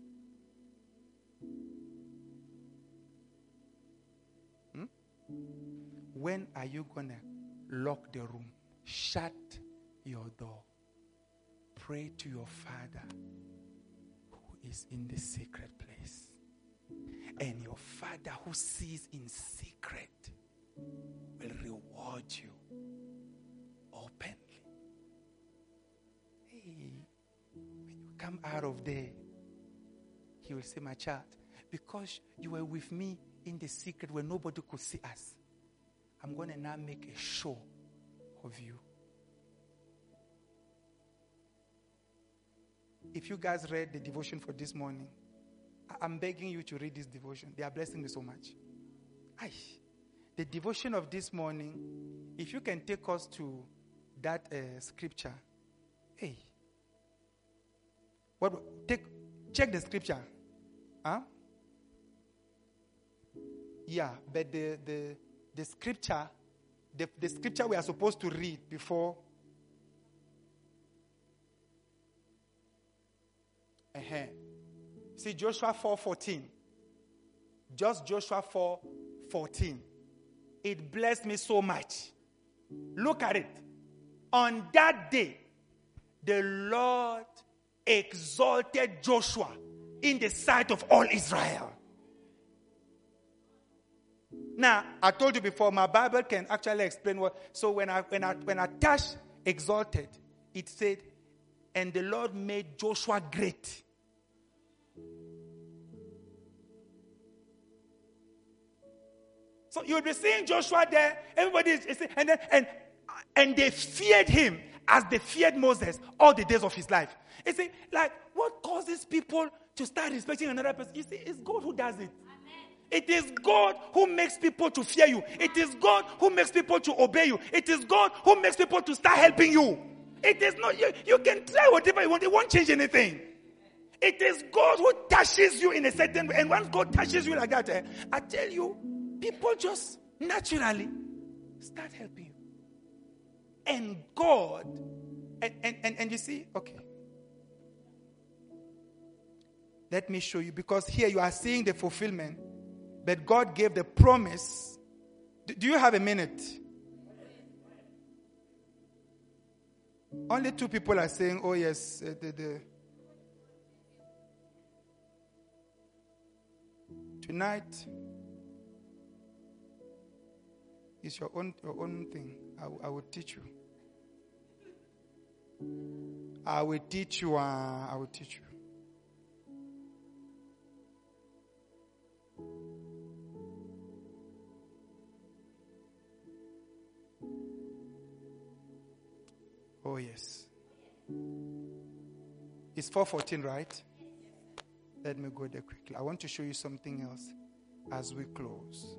Hmm? When are you going to lock the room? Shut your door. Pray to your Father is in the secret place. And your Father who sees in secret will reward you openly. Hey, when you come out of there, He will say, my child, because you were with me in the secret where nobody could see us, I'm going to now make a show of you. If you guys read the devotion for this morning, I'm begging you to read this devotion. They are blessing me so much. Aye. The devotion of this morning, if you can take us to that uh, scripture. Hey. What? Take, check the scripture. Huh? Yeah, but the the, the scripture, the, the scripture we are supposed to read before. Uh-huh. See Joshua four fourteen. Just Joshua four fourteen. It blessed me so much. Look at it. On that day, the Lord exalted Joshua in the sight of all Israel. Now, I told you before, my Bible can actually explain what. So when I when I when I touch exalted, it said, and the Lord made Joshua great. So you will be seeing Joshua there. Everybody is, is and then and and they feared him as they feared Moses all the days of his life. You see, like what causes people to start respecting another person? You see, it's God who does it. It is God who makes people to fear you. It is God who makes people to obey you. It is God who makes people to start helping you. It is not you. You can try whatever you want. It won't change anything. It is God who touches you in a certain way. And once God touches you like that, eh, I tell you, people just naturally start helping you. And God, and, and, and, and you see, okay. Let me show you, because here you are seeing the fulfillment. But God gave the promise. Do you have a minute? Only two people are saying, oh yes, uh, the, the tonight is your own your own thing. I, I will teach you. I will teach you. Uh, I will teach you. Oh, yes. It's four fourteen, right? Let me go there quickly. I want to show you something else as we close.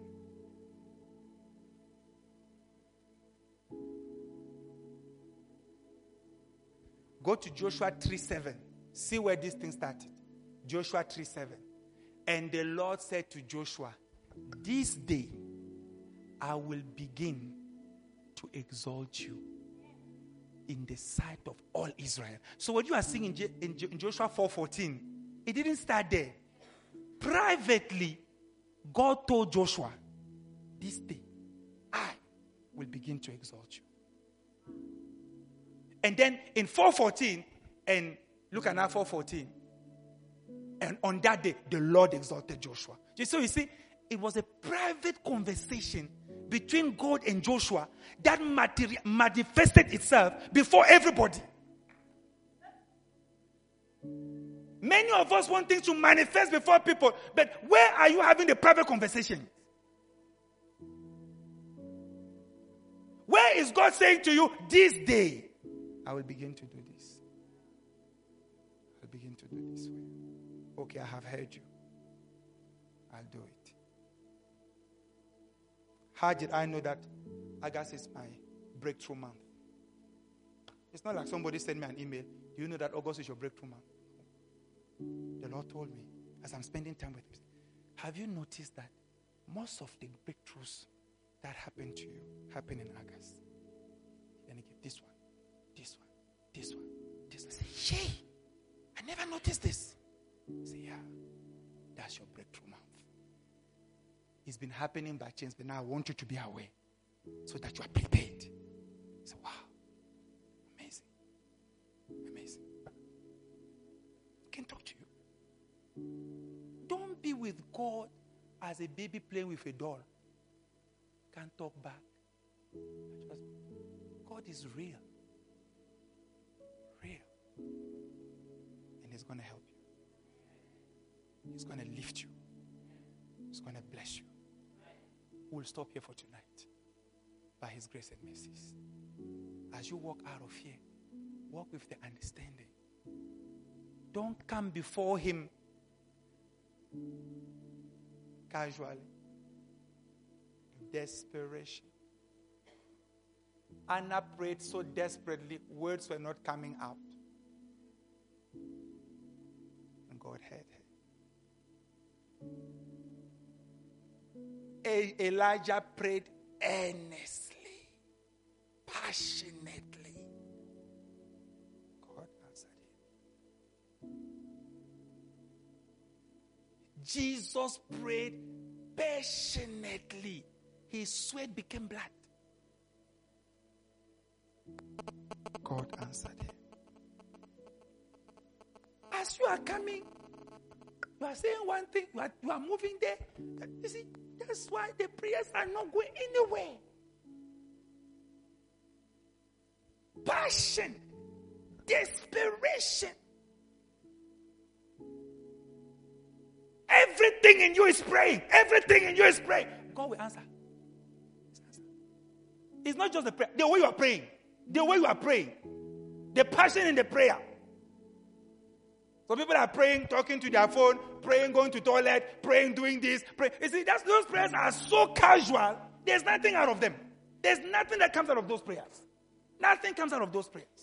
Go to Joshua three seven. See where this thing started. Joshua three seven. And the Lord said to Joshua, this day I will begin to exalt you in the sight of all Israel. So what you are seeing in, Je- in, Je- in Joshua four fourteen, it didn't start there. Privately, God told Joshua, this day, I will begin to exalt you. And then in four fourteen, and look at now four fourteen, and on that day, the Lord exalted Joshua. So you see, it was a private conversation between God and Joshua that materi- manifested itself before everybody. Many of us want things to manifest before people, but where are you having the private conversation? Where is God saying to you, this day, I will begin to do this. I'll begin to do this way. Okay, I have heard you. I'll do it. How did I know that August is my breakthrough month? It's not like somebody sent me an email. Do you know that August is your breakthrough month? The Lord told me as I'm spending time with him. Have you noticed that most of the breakthroughs that happen to you happen in August? Then again, this one, this one, this one, this one. I say, yay! I never noticed this. I say, yeah, that's your breakthrough month. It's been happening by chance, but now I want you to be aware so that you are prepared. So, wow. Amazing. Amazing. I can talk to you. play with God as a baby playing with a doll. Can't talk back. Just, God is real. Real. And He's going to help you. He's going to lift you. He's going to bless you. We'll stop here for tonight. By His grace and mercies. As you walk out of here, walk with the understanding. Don't come before Him casually. Desperation. Anna prayed so desperately, words were not coming out. And God heard her. E- Elijah prayed earnestly, passionately. God answered him. Jesus prayed passionately. His sweat became blood. God answered him. As you are coming, you are saying one thing, you are, you are moving there. You see, that's why the prayers are not going anywhere. Passion, desperation. Everything in you is praying. Everything in you is praying. God will answer. It's not just the prayer. The way you are praying. The way you are praying. The passion in the prayer. Some people are praying, talking to their phone, praying, going to toilet, praying, doing this. Pray. You see, that's, those prayers are so casual. There's nothing out of them. There's nothing that comes out of those prayers. Nothing comes out of those prayers.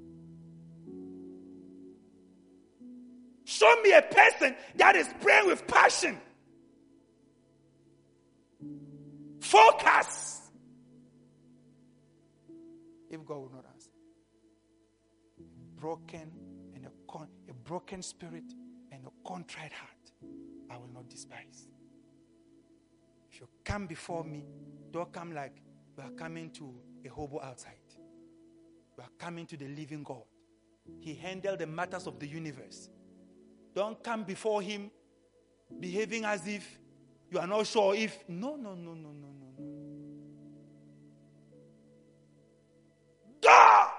Show me a person that is praying with passion. Focus. If God will not answer. Broken and a, con- a broken spirit and a contrite heart, I will not despise. If you come before me, don't come like you are coming to a hobo outside. You are coming to the living God. He handled the matters of the universe. Don't come before Him behaving as if you are not sure if. No, no, no, no, no, no, no. God!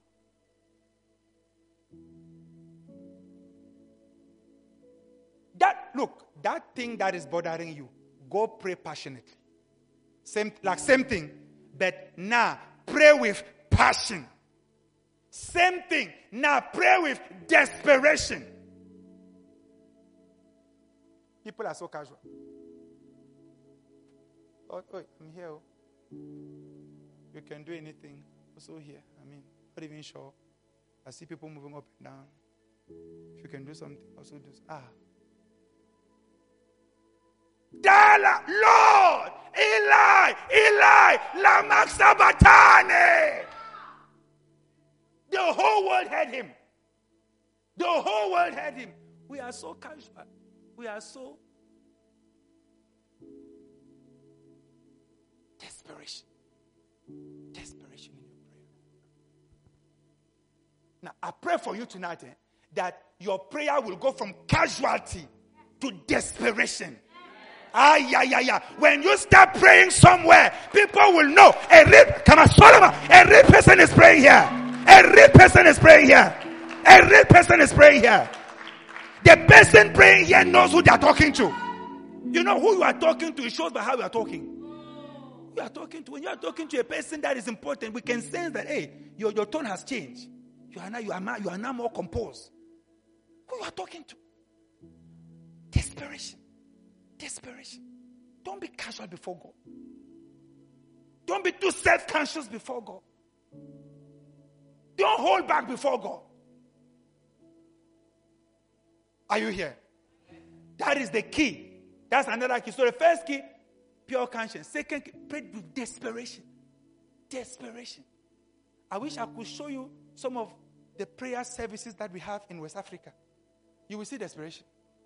That, look, that thing that is bothering you, go pray passionately. Same, like same thing, but now pray with passion. Same thing, now pray with desperation. People are so casual. Oh, oh, I'm here. You can do anything. Also here. I mean, not even sure. I see people moving up and down. If you can do something, also do. Ah. Dala, Lord, Eli, Eli, lama sabachthani. The whole world heard him. The whole world heard him. We are so casual. We are so desperation. Desperation in your prayer. Now, I pray for you tonight eh, that your prayer will go from casualty to desperation. Ah, yeah, yeah, yeah. When you start praying somewhere, people will know a real, come on, Solomon, a real person is praying here. A real person is praying here. A real person is praying here. The person praying here knows who they are talking to. You know who you are talking to, it shows by how you are talking. You are talking to, when you are talking to a person that is important, we can sense that, hey, your, your tone has changed. You are now, you are now, you are now more composed. Who you are talking to? Desperation. Desperation. Don't be casual before God. Don't be too self-conscious before God. Don't hold back before God. Are you here? That is the key. That's another key. So the first key, pure conscience. Second key, pray with desperation. Desperation. I wish I could show you some of the prayer services that we have in West Africa. You will see desperation.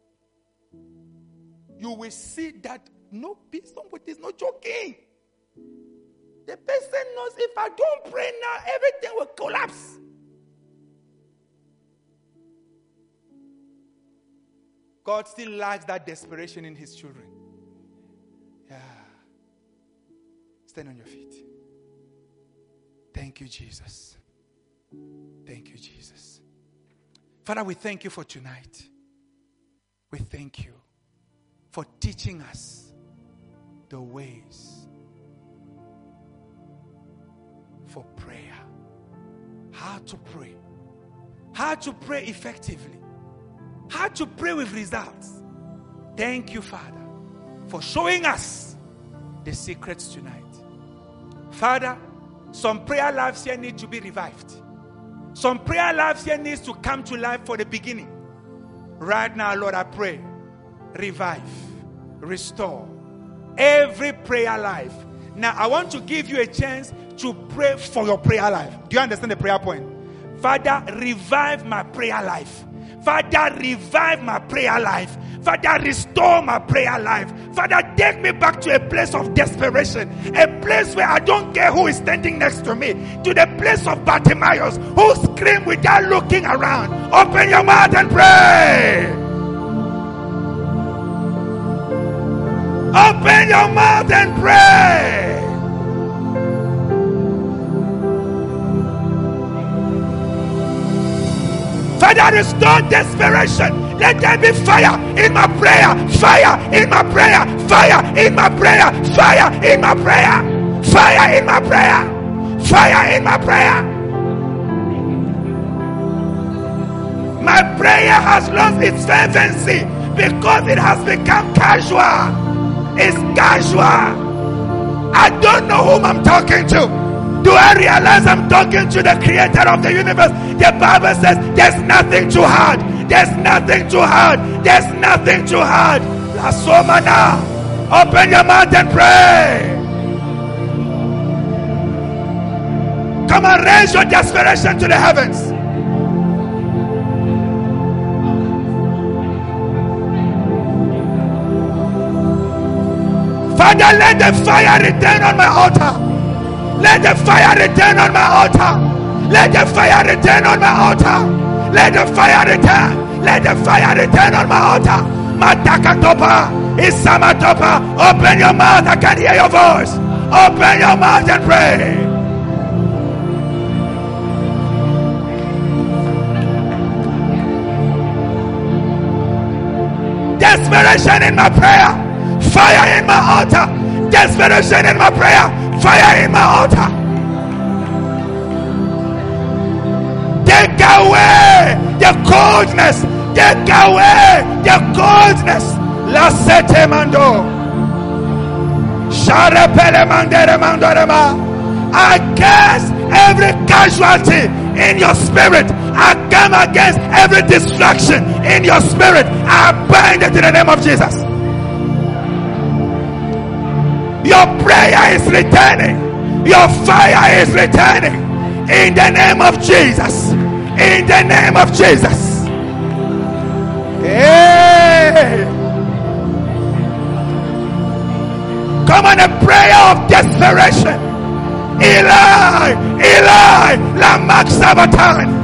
You will see that no, somebody is not joking. The person knows if I don't pray now, everything will collapse. God still likes that desperation in his children. Yeah. Stand on your feet. Thank you, Jesus. Thank you, Jesus. Father, we thank you for tonight. We thank you for teaching us the ways for prayer. How to pray. How to pray effectively. How to pray with results. Thank you, Father, for showing us the secrets tonight. Father, some prayer lives here need to be revived. Some prayer lives here needs to come to life for the beginning. Right now, Lord, I pray, revive, restore every prayer life. Now, I want to give you a chance to pray for your prayer life. Do you understand the prayer point? Father, revive my prayer life. Father, revive my prayer life. Father, restore my prayer life. Father, take me back to a place of desperation. A place where I don't care who is standing next to me. To the place of Bartimaeus, who screamed without looking around. Open your mouth and pray. Open your mouth and pray. Father, restore desperation. Let there be fire in my prayer. Fire in my prayer. Fire in my prayer. Fire in my prayer. Fire in my prayer. Fire in my prayer. My prayer has lost its fervency because it has become casual. It's casual. I don't know whom I'm talking to. Do I realize I'm talking to the creator of the universe? The Bible says there's nothing too hard. There's nothing too hard. There's nothing too hard. La Somana. Open your mouth and pray. Come on, raise your desperation to the heavens. Father, let the fire return on my altar. Let the fire return on my altar. Let the fire return on my altar. Let the fire return. Let the fire return on my altar. Mataka topa. Isama topa. Open your mouth. I can hear your voice. Open your mouth and pray. Desperation in my prayer. Fire in my altar. Desperation in my prayer. Fire in my altar. Take away the coldness. Take away the coldness. La sete mando. Share pele mandere mandorema. I cast every casualty in your spirit. I come against every distraction in your spirit. I bind it in the name of Jesus. Your prayer is returning. Your fire is returning. In the name of Jesus. In the name of Jesus. Hey. Come on, a prayer of desperation. Eli, Eli, Lamak Sabatan.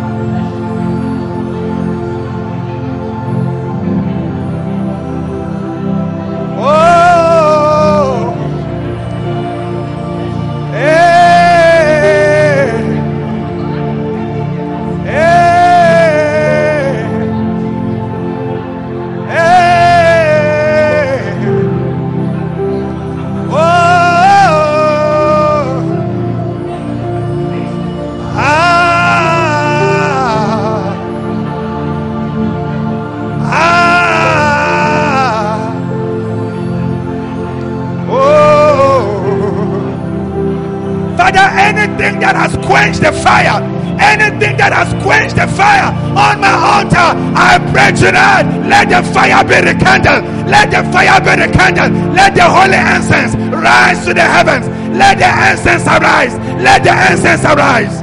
That has quenched the fire, anything that has quenched the fire on my altar, I pray tonight, let the fire be rekindled. Let the fire be rekindled. Let the holy incense rise to the heavens. Let the incense arise. Let the incense arise.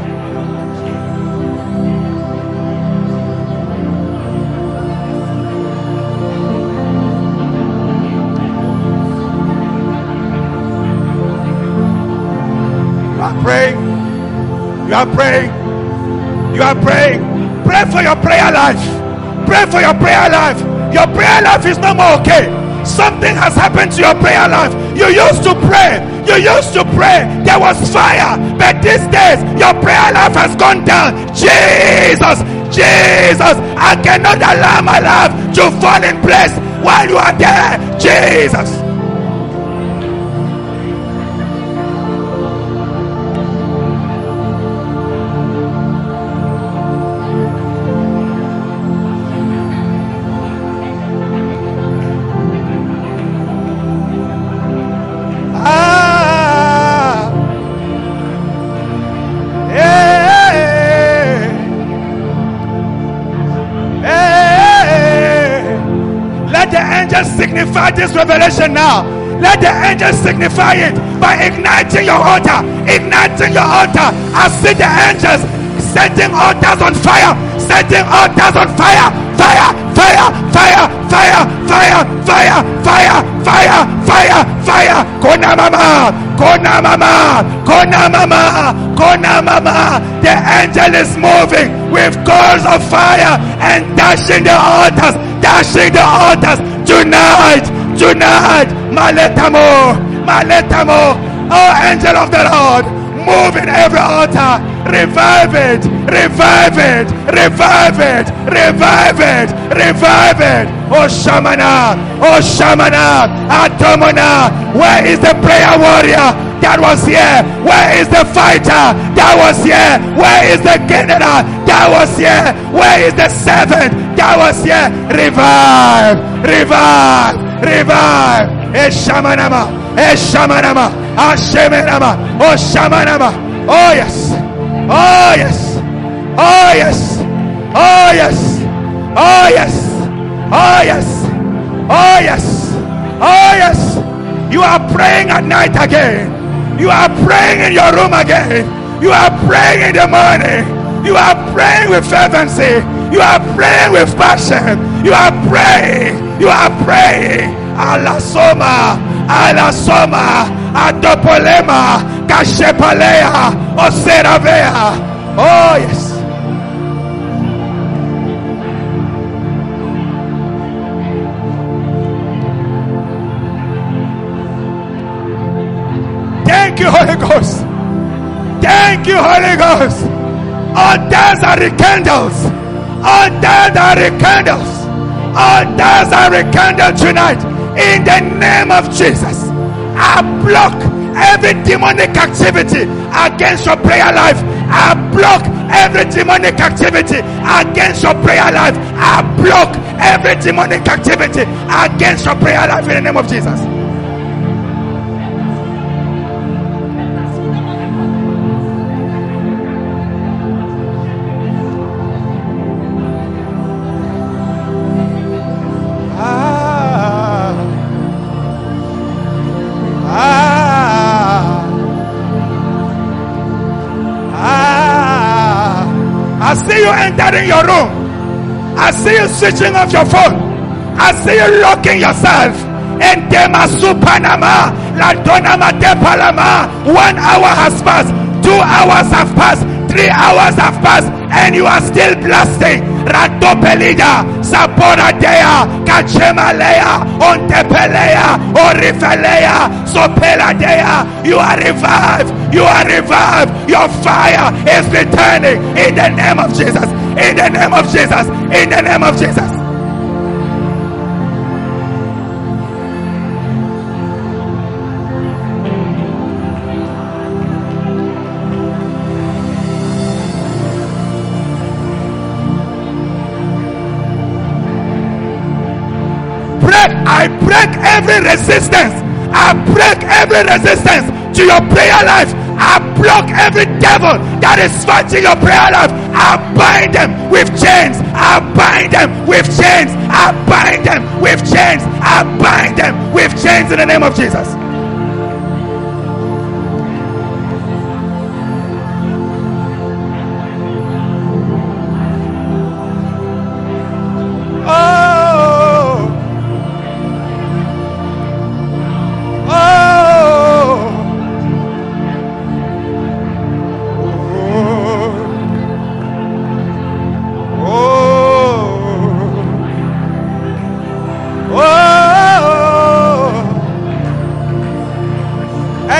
You are praying. You are praying. You are praying. Pray for your prayer life. Pray for your prayer life. Your prayer life is no more okay. Something has happened to your prayer life. You used to pray. You used to pray. There was fire. But these days, your prayer life has gone down. Jesus, Jesus, I cannot allow my life to fall in place while you are there. Jesus. Signify this revelation now. Let the angels signify it by igniting your altar. Igniting your altar. I see the angels setting altars on fire. Setting altars on fire. Fire, fire, fire, fire, fire, fire, fire, fire, fire, fire. Kona mama, kona mama, kona mama, kona mama. The angel is moving with coals of fire and dashing the altars. Dashing the altars. Tonight, tonight, Maletamo, Maletamo, oh angel of the Lord, move in every altar, revive it, revive it, revive it, revive it, revive it. Oh Shamana, oh Shamana, Atomona, where is the prayer warrior that was here? Where is the fighter that was here? Where is the general that was here? Where is the servant that was here? Revive, revive, revive. Eshamanama, Eshamanama, Ashemenama, oh Shamanama. Oh yes, oh yes, oh yes, oh yes, oh yes, oh yes, oh yes, oh yes. You are praying at night again. You are praying in your room again. You are praying in the morning. You are praying with fervency. You are praying with passion. You are praying. You are praying. Ala soma, ala soma, adopolema, kashepalea, oseravea. Oh yes. Thank you, Holy Ghost. Thank you, Holy Ghost. Altars are rekindles. Altars are rekindles. Altars are rekindled tonight. In the name of Jesus, I block every demonic activity against your prayer life. I block every demonic activity against your prayer life. I block every demonic activity against your prayer life in the name of Jesus. Entering your room. I see you switching off your phone. I see you locking yourself. And Panama, La Donama de Palama. One hour has passed. Two hours have passed. Three hours have passed. And you are still blasting. Rato Pelida, Sapora Dea, Kachemalea, Ontepelea, Orifelea, Sopela Dea. You are revived. You are revived. Your fire is returning in the name of Jesus. In the name of Jesus. In the name of Jesus. I break every resistance. I break every resistance to your prayer life. I block every devil that is fighting your prayer life. I bind them with chains. I bind them with chains. I bind them with chains. I bind them with chains in the name of Jesus.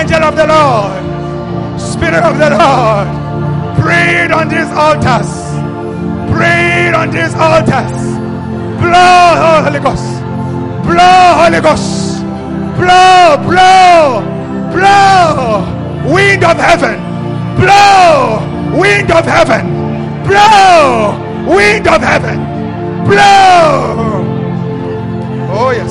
Angel of the Lord, Spirit of the Lord, breathe on these altars. Breathe on these altars. Blow, Holy Ghost. Blow, Holy Ghost. Blow, blow, blow. Wind of heaven. Blow, wind of heaven. Blow, wind of heaven. Blow. Oh yes.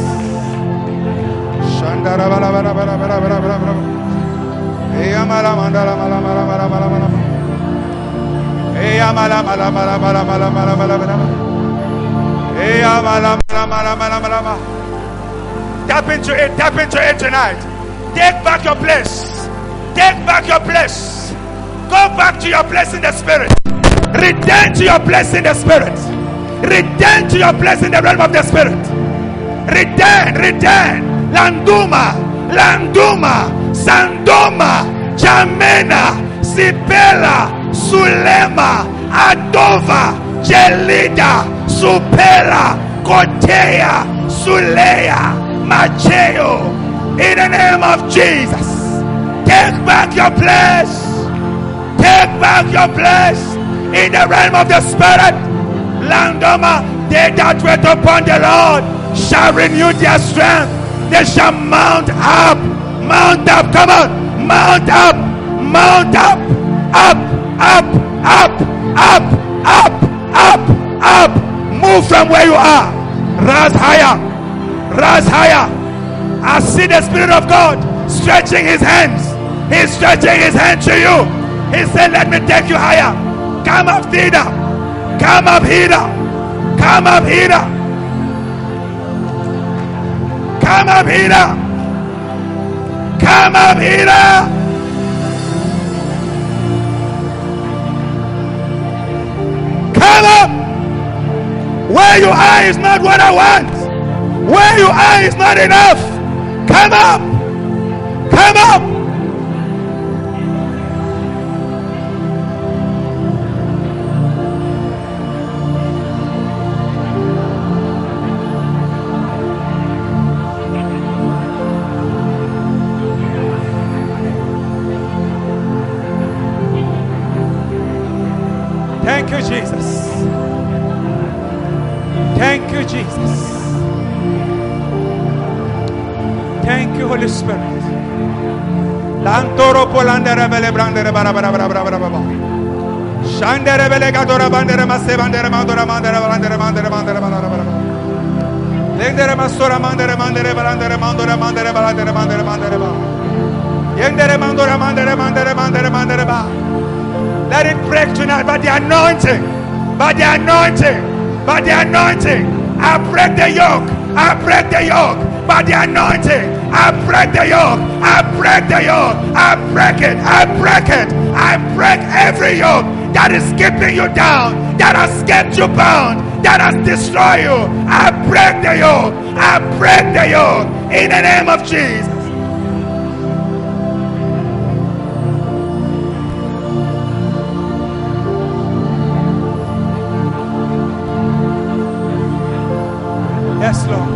Shandara bara bara bara bara bara bara bara. Eya mala mandala mala mala mala mala mala. Eya mala mala mala mala mala mala mala mala. Eya mala mala mala mala mala mala. Tap into it, tap into it tonight. Take back your place. Take back your place. Go back to your place in the spirit. Return to your place in the spirit. Return to your place in the realm of the spirit. Return, return. Landuma, Landuma, Sandoma, Jamena, Sipela, Sulema, Adova, Jelida, Supela, Kotea, Suleya, Macheo. In the name of Jesus, take back your place. Take back your place in the realm of the spirit. Landoma, they that wait upon the Lord shall renew their strength. They shall mount up. Mount up. Come on. Mount up. Mount up. Up. Up. Up. Up. Up. Up. Up. Move from where you are. Rise higher. Rise higher. I see the Spirit of God stretching his hands. He's stretching his hand to you. He said, let me take you higher. Come up hither. Come up hither. Come up hither. Come up hither. Come up hither. Come up. Where you are is not what I want. Where you are is not enough. Come up. Come up. Thank you, Jesus. Thank you, Jesus. Thank you, Holy Spirit. Lantoro polandere bele brandere bara bara bara bara bara bara. Shandere bele gadora bandere masse bandere mandora mandere bandere mandere mandere bara bara bara. Lendere masora mandere mandere bandere mandora mandere bandere mandere mandere bara. Yendere mandora mandere mandere mandere mandere bara. Let it break tonight by the anointing. By the anointing. By the anointing. I break the yoke. I break the yoke. By the anointing. I break the yoke. I break the yoke. I break it. I break it. I break every yoke that is keeping you down, that has kept you bound, that has destroyed you. I break the yoke. I break the yoke in the name of Jesus. Yes, Lord.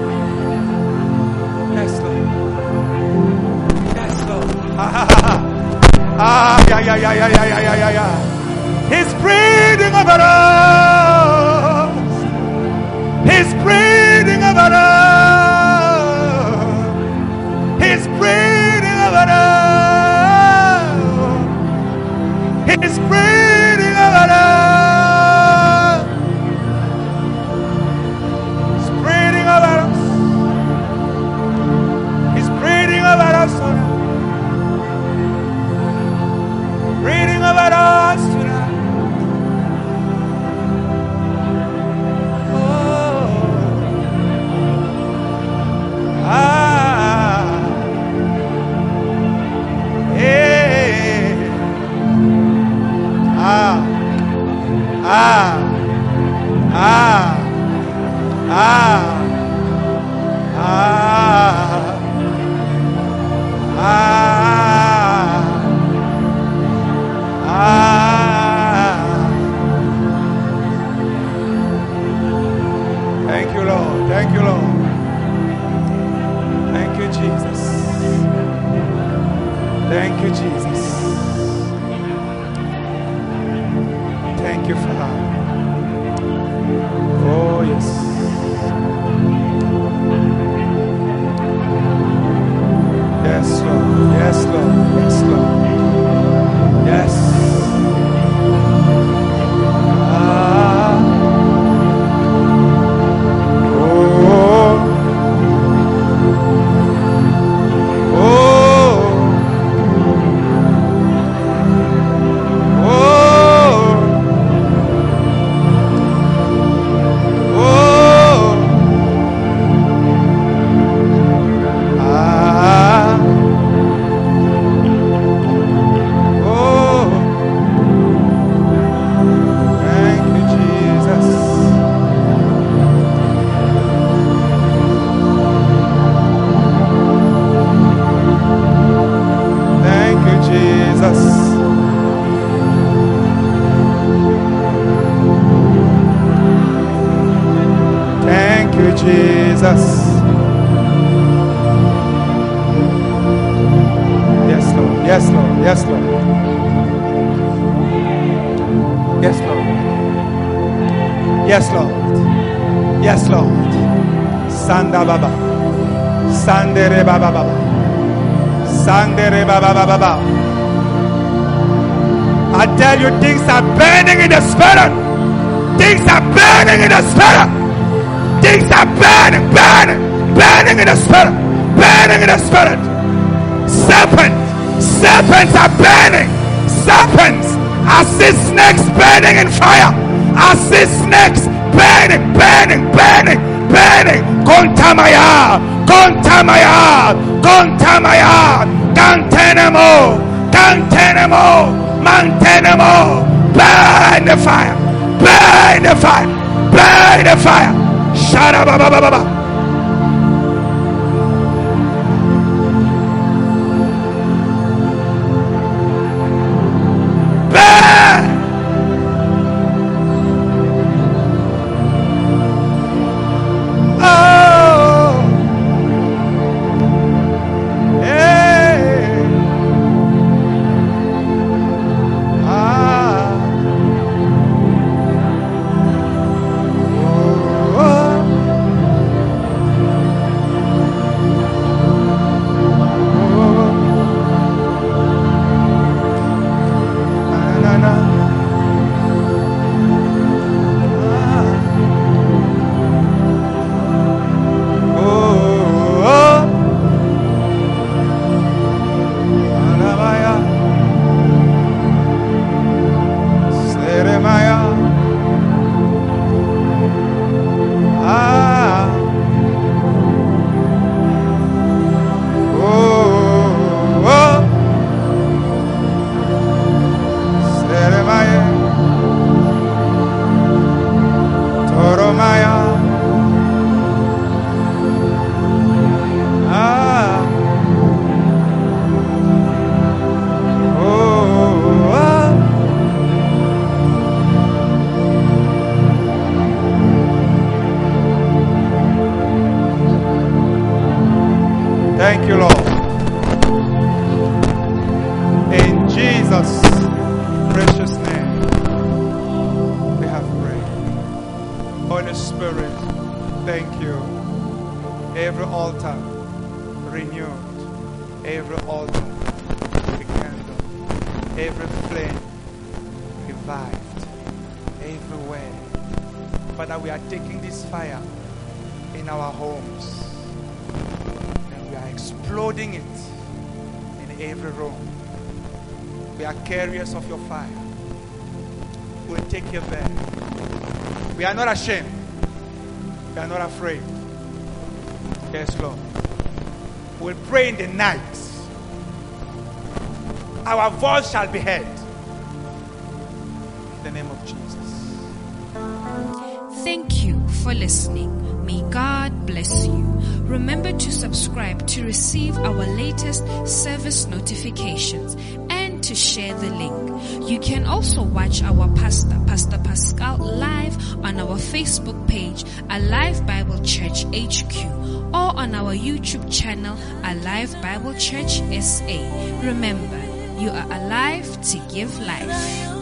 Yes, Lord. Yes, Lord. Ah, ah, ah. Ah, yeah, yeah, yeah, yeah, yeah, yeah, yeah, yeah. He's breathing over us. He's breathing over us. He's breathing over us. He's breathing over us. Over us tonight. Breathing over us tonight. Oh. Ah. Hey. Ah. Ah. Ah. Ah. Ah. Ah, ah. Thank you, Lord. Thank you, Lord. Thank you, Jesus. Thank you, Jesus. Thank you, Father. Oh, yes. Yes, Lord. Yes, Lord. Yes, Lord. Yes. Ah. Oh. Oh. Jesus. Yes, Lord. Yes, Lord. Yes, Lord. Yes, Lord. Yes, Lord. Yes, Lord. Sanda Baba. Sandere Baba Baba. Sandere Baba Baba Baba. I tell you, things are burning in the spirit. Things are burning in the spirit. Things are burning, burning, burning in the spirit, burning in the spirit. Serpents, serpents are burning. Serpents. I see snakes burning in fire. I see snakes burning, burning, burning, burning. Kontamaya, kontamaya, kontamaya. Cantenemo, cantenemo, mantenemo. Burn the fire, burn the fire, burn the fire. Sharababababa. Burn. Oh. Hey. Ah. Thank you, Lord. In Jesus' precious name, we have prayed. Holy Spirit, thank you. Every altar renewed, every altar rekindled, every flame revived, everywhere. Father, we are taking this fire in our homes. We are exploding it in every room. We are carriers of your fire. We'll take you there. We are not ashamed. We are not afraid. Yes, Lord. We'll pray in the night. Our voice shall be heard. In the name of Jesus. Thank you for listening. May God bless you. Remember to subscribe to receive our latest service notifications and to share the link. You can also watch our pastor, Pastor Pascal, live on our Facebook page, Alive Bible Church H Q, or or on our YouTube channel, Alive Bible Church S A. Remember, you are alive to give life.